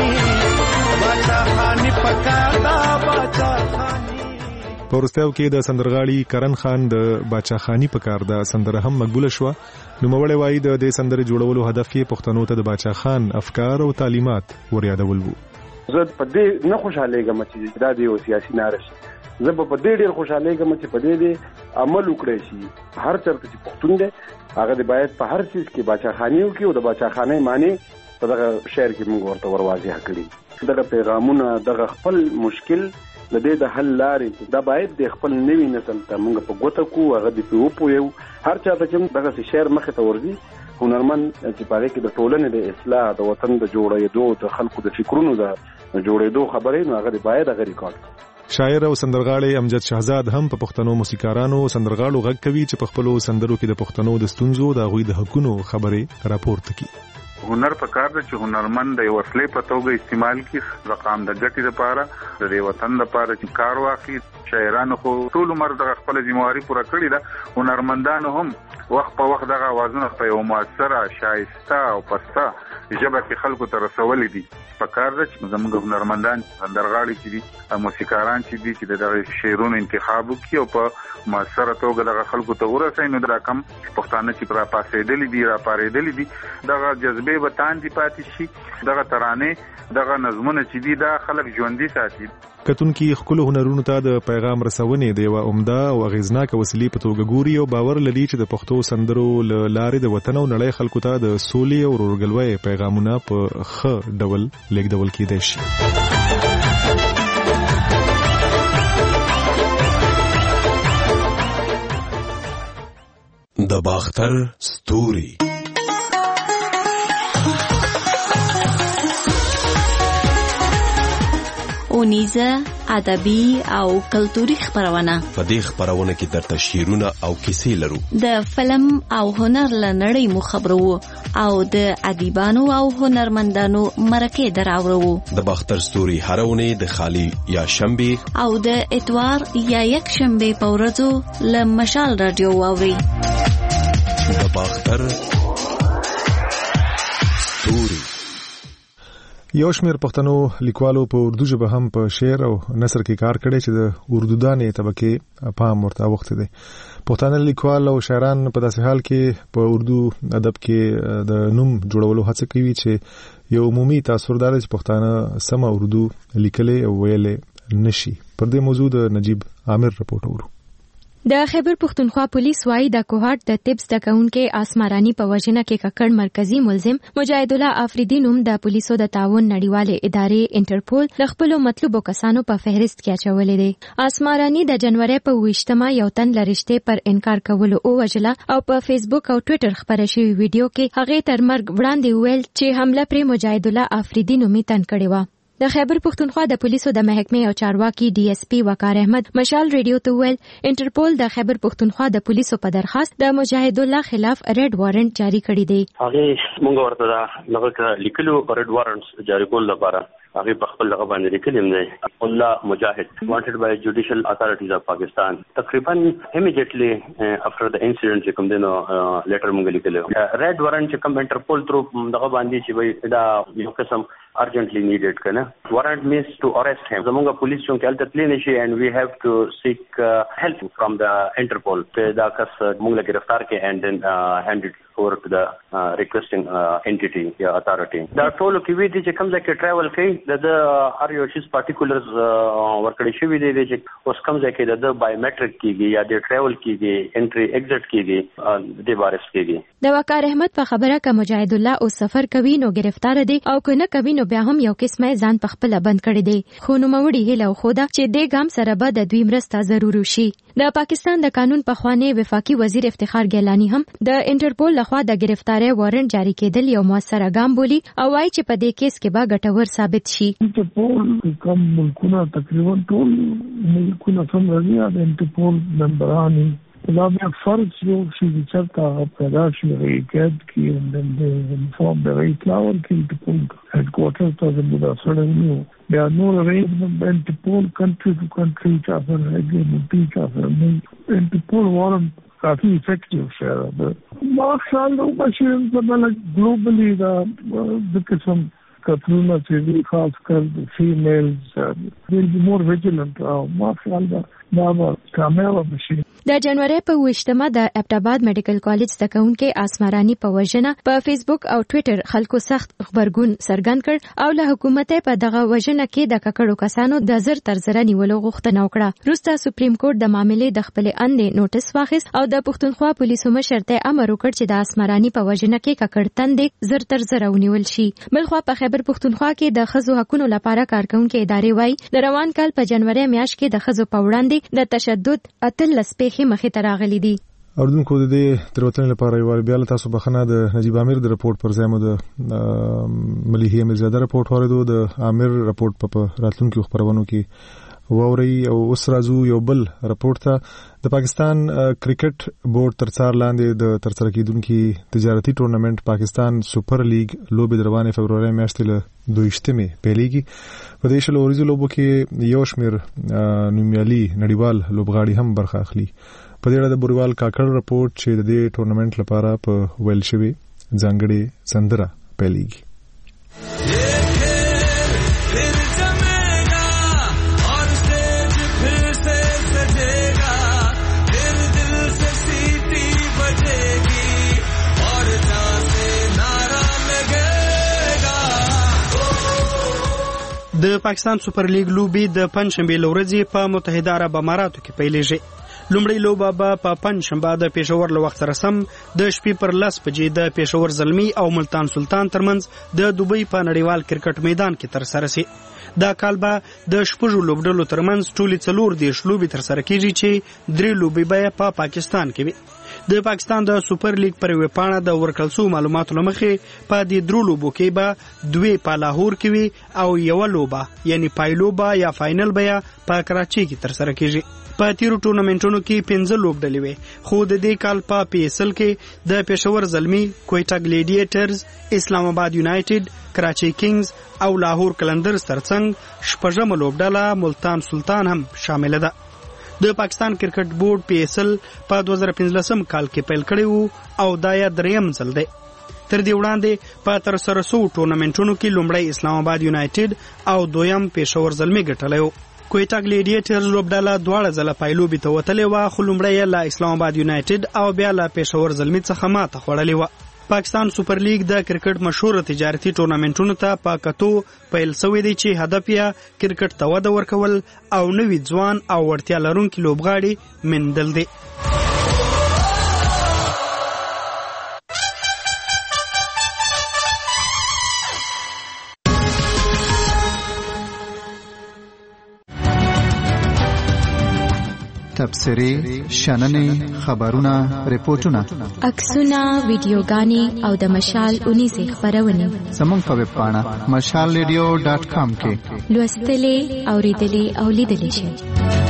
پکادا باچا خاني. پورستاو کې د سندرغاړي کرن خان د باچا خاني پکار دا سندره هم مقبوله شو. نو مولوی وایي د دې سندره جوړولو هدف کې پښتنو ته د باچا خان افکار او تعلیمات وريادول وو. زه په دې نه خوشاله چې دا دی او سیاسي نارش زه په دې ډېر خوشاله چې په دې عمل وکړي شي هر چرته چې پښتون دی هغه د باید په هر چیز کې باچا خانیو کې او د باچا خانه معنی په دغه شعر کې موږ ورته ورواضح کړی. دغه پیغامونه دغه خپل مشکل د دې د حل لارې دا باید د خپل نوی نسل ته موږ په ګوته کو هغه د پیوپو یو هر چا ته چې دغه شعر مخه ته ورځي هنرمند چې پاره کې د ټولنې د اصلاح د وطن د جوړېدو د خلکو د فکرونو د جوړېدو خبرې نو هغه باید هغه ریکارډ. شاعر او سندرغاړی امجد شهزاد هم په پښتنو موسیقارانو سندرغاړو غږ کوي چې په خپلو سندرو کې د پښتنو د ستونزو د غوي د حقونو خبرې راپورته کوي. هنر په کار دی چې هنرمند د وسلې په توګه استعمال کړي د قام د ګټې لپاره د وطن لپاره چې کار واخلي. شاعرانو خو ټول عمر د خپل ځمواري پوره کړی ده. هنرمندانو هم وخت په وخت دغه اوازونه په یو موثره شایسته او پسته ژبه کې خلکو ته رسولې دي. په کار دی چې زموږ هنرمندان سندرغاړي چې دي موسیقاران چې دي چې دغه شعرونو انتخاب وکړي او په موثره توګه دغه خلکو ته ورسوي. نو دا کم پښتانه چې را پاسېدلې دي را پارېدلې دي دغه جذبه وطن دي پاتې شي دغه ترانه دغه نظمونه چې دي دا خلک ژوندۍ ساتي. کتونکي خپل هنرونو ته د پیغام رسونې د یو عمده او اغیزناک وسیلې په توګه ګوري او باور لري چې د پښتو سندرو لارې د وطن او نړۍ خلکو ته د سولې او ورورګلوۍ پیغامونه په ښه ډول لیږدول کېدای شي. د باختر ستوري اونیزه ادبي او کلتوري خبرونه. په دې خبرونه کې درته شعرونه او کیسې لرو. د فلم او هنر لنړۍ مو خبرو او د ادیبانو او هنرمندانو مرکه دراورو. د باختر ستوري هرونه د خالی یا شنبه او د اتوار یا یک شنبه په ورځو ل مشال رادیو واوري. د باختر ستوري. یو شمېر پښتنو لیکوالو په اردو ژبه هم په شعر او نثر کې کار کړی چې د اردو دانې طبقه پام ورته وخت دی. پښتانه لیکوال او شاعران په داسې حال کې په اردو ادب کې د نوم جوړولو هڅه کوي چې یو عمومي تاثر دار چې پښتانه سم اردو لیکلې او ویلې نشي. پر دې موضوع د نجیب عامر رپورټ اورو. د خیبر پختونخوا پولیس وايي د کوهاټ د تبس د کونکو آسمارانی په وژنه کې ککړ مرکزی ملزم مجاهد الله افریدی نوم د پولیسو د تعاون نړیواله ادارې انټرپول د خپل مطلوبو کسانو په فهرست کې اچولې دي. آسمارانی د جنوري په 28مه یو تن لرشته پر انکار کولو او وجله او په فیسبوک او ټوئیټر خبره شوی ویډیو کې هغه تر مرګ وړاندې ویل چې حمله پر مجاهد الله افریدی نومي تن کړی و. د خیبر پختونخوا د پولیسو د محکمې او چارواکي ډي اس پی وقار احمد مشال ریډیو ته ویل انټرپول د خیبر پختونخوا د پولیسو په درخواست د مجاهد الله خلاف ریډ وارنټ جاری کړی دی. هغه مونږ ورته دا لغه لیکلو ریډ وارنټس جاری کول لپاره هغه په خپل لغه باندې لیکلم دی الله مجاهد wanted by judicial authorities of Pakistan. تقریبا immediately after the incident چې کوم دینو لیټر مونږ لیکلو ریډ وارنټ چې کوم انټرپول تر دغه باندې چې دا یو قسم urgently needed kana warrant means to arrest him. Zamunga police chon ke alta plane shi and we have to seek help from the Interpol da kas mungla giraftar ke and then hand it over to the requesting entity ya authority. Da tolo ki vi che kamza ke travel kai da are your his particulars worked shi vi de che us kamza ke da biometric kigi ya de travel kigi entry exit kigi de baris kigi. د وقار احمد په خبره ک مجاهد الله او سفر کوي نو گرفتار دي او کنه کوي نو بیا هم یو قسمه ځان په خپل بند کړی دی. خو نو موړي هله خوده چې د ګام سره به د دوی مرسته ضروري شي. د پاکستان د قانون په خوانه وفاقي وزیر افتخار ګیلانی هم د انټرپول لخوا د گرفتاری وارنټ جاری کېدل یو موثره ګام بولی او وايي چې په دې کیس کې به ګټور ثابت شي. انټرپول کوم ملکونه تقریبا ټول ملکونه سم راځي د انټرپول ممبران دا بیا فرض یو چې چرته پیدا شي ریکټ کې د انفورم د ریټلاور کې د پول هډکوارټر ته د بودا سره نو بیا نو ارینجمنت د پول کنټری ټو کنټری چې هغه د چې انټرپول وارنټ کافی افیکټیو شوه. ما خیال نو بشین زموږ ګلوبلی دا د قسم کتلونه چې خاص کر فیمیلز will be more vigilant. ما خیال دا کامیاب بشي. د جنوري په 28مه د ابټاباد میډیکل کالج د کونکو آسمارانی په وژنه په فیسبوک او ټوئیټر خلکو سخت خبرګون څرګند کړ او له حکومت په دغه وژنه کې د ککړو کسانو د زر تر زر نیولو غوښتنه وکړه. وروسته سپریم کورټ د معاملې د خپل اندې نوټس واخیست او د پښتونخوا پولیسو مشر ته امر وکړ چې د آسمارانی په وژنه کې ککړ تندې زر تر زر ونیول شي. بلخوا په خیبر پښتونخوا کې د خزو حقوقو لپاره کارکونکو ادارې وایي د روان کال په جنوري میاشت کې د خزو په وړاندې د تشدد اتل لسپېخي مخې ته راغلي دي. اوردونکو د دې تروتن لپاره یو بیا له تاسو بخنه د نجیب عامر د رپورټ پر ځای مو د مليحه مرزاده رپورټ اوریدو. د عامر رپورټ په راتلونکو خبرونو کې ووري او اوس راځو یو بل رپورټ ته. د پاکستان کرکټ بورډ تر څار لاندې د ترسره کیدونکو تجارتي ټورنمنت پاکستان سپر لیګ لوبې د روانې فبرवरी میاشتې له 22مې پیلېږي. په دې شل اوریزو لوبو کې یو شمېر نومیالي نړیوال لوبغاړي هم برخه اخلي. په دې اړه د بوریوال کاکړ رپورټ چې د دې ټورنمنت لپاره په ویل شوی ځانګړي سندره پیلېږي. د پاکستان سپر لیګ لوبې د پنځشنبه لورځې په متحده عرب اماراتو کې پیلېږي. لومړی لوبه به په پنځشنبه د پېښور له وخت سره سم د شپې پر 10 بجې د پېښور زلمی او ملتان سلطان ترمنځ د دوبۍ په نړیوال کرکټ میدان کې ترسره شي. دا کال به د شپږو لوبډلو ترمنځ ټولې 14 لوبې ترسره کیږي چې 3 لوبې به په پاکستان کې وي. د پاکستان د سپر لیګ پر وپاڼه د ورکړل شو معلوماتو لمخې په دې 3 لوبو کې به 2 په لاهور کې وي او یو لوبه یعنی پایلوبه یا فائنل به په کراچي کې ترسره کیږي. په تیرو ټورنمنټونو کې 15 لوبډلې وي خو د دې کال په PSL کې د پېښور زلمی، کویټا ګلیډیټرز، اسلام آباد یونایټډ، کراچي کینګز او لاهور کلندرز ترڅنګ شپږمه لوبډله ملتان سلطان هم شامل ده. د پاکستان کرکټ بورډ PSL په 2015 کال کې پیل کړی وو او دا یې دریم ځل دی. تر دې وړاندې په ترسره شو ټورنمنټونو کې لومړی اسلام آباد یونایټډ او دویم پېښور زلمی ګټلی وو. کویټا ګلیډیټرز لوبډله دواړه ځله پایلوبې ته وتلې وه خو لومړی یې له اسلام آباد یونایټډ او بیا له پېښور زلمي څخه ماته خوړلې وه. پاکستان سوپر لیګ د کرکټ مشهور تجارتي ټورنمنټونو ته په کتو پیل شوی دی چې هدف یې کرکټ ته وده ورکول او نوي ځوان او وړتیا لرونکي لوبغاړي موندل دي. تبصرې، شننې، خبرونه، ریپورتونه، عکسونه، ویډیوګانې او د مشال اونیزې خپرونې زموږ په ویب پاڼه mashalradio.com کې لوستلې، اوریدلې او لیدلې شئ.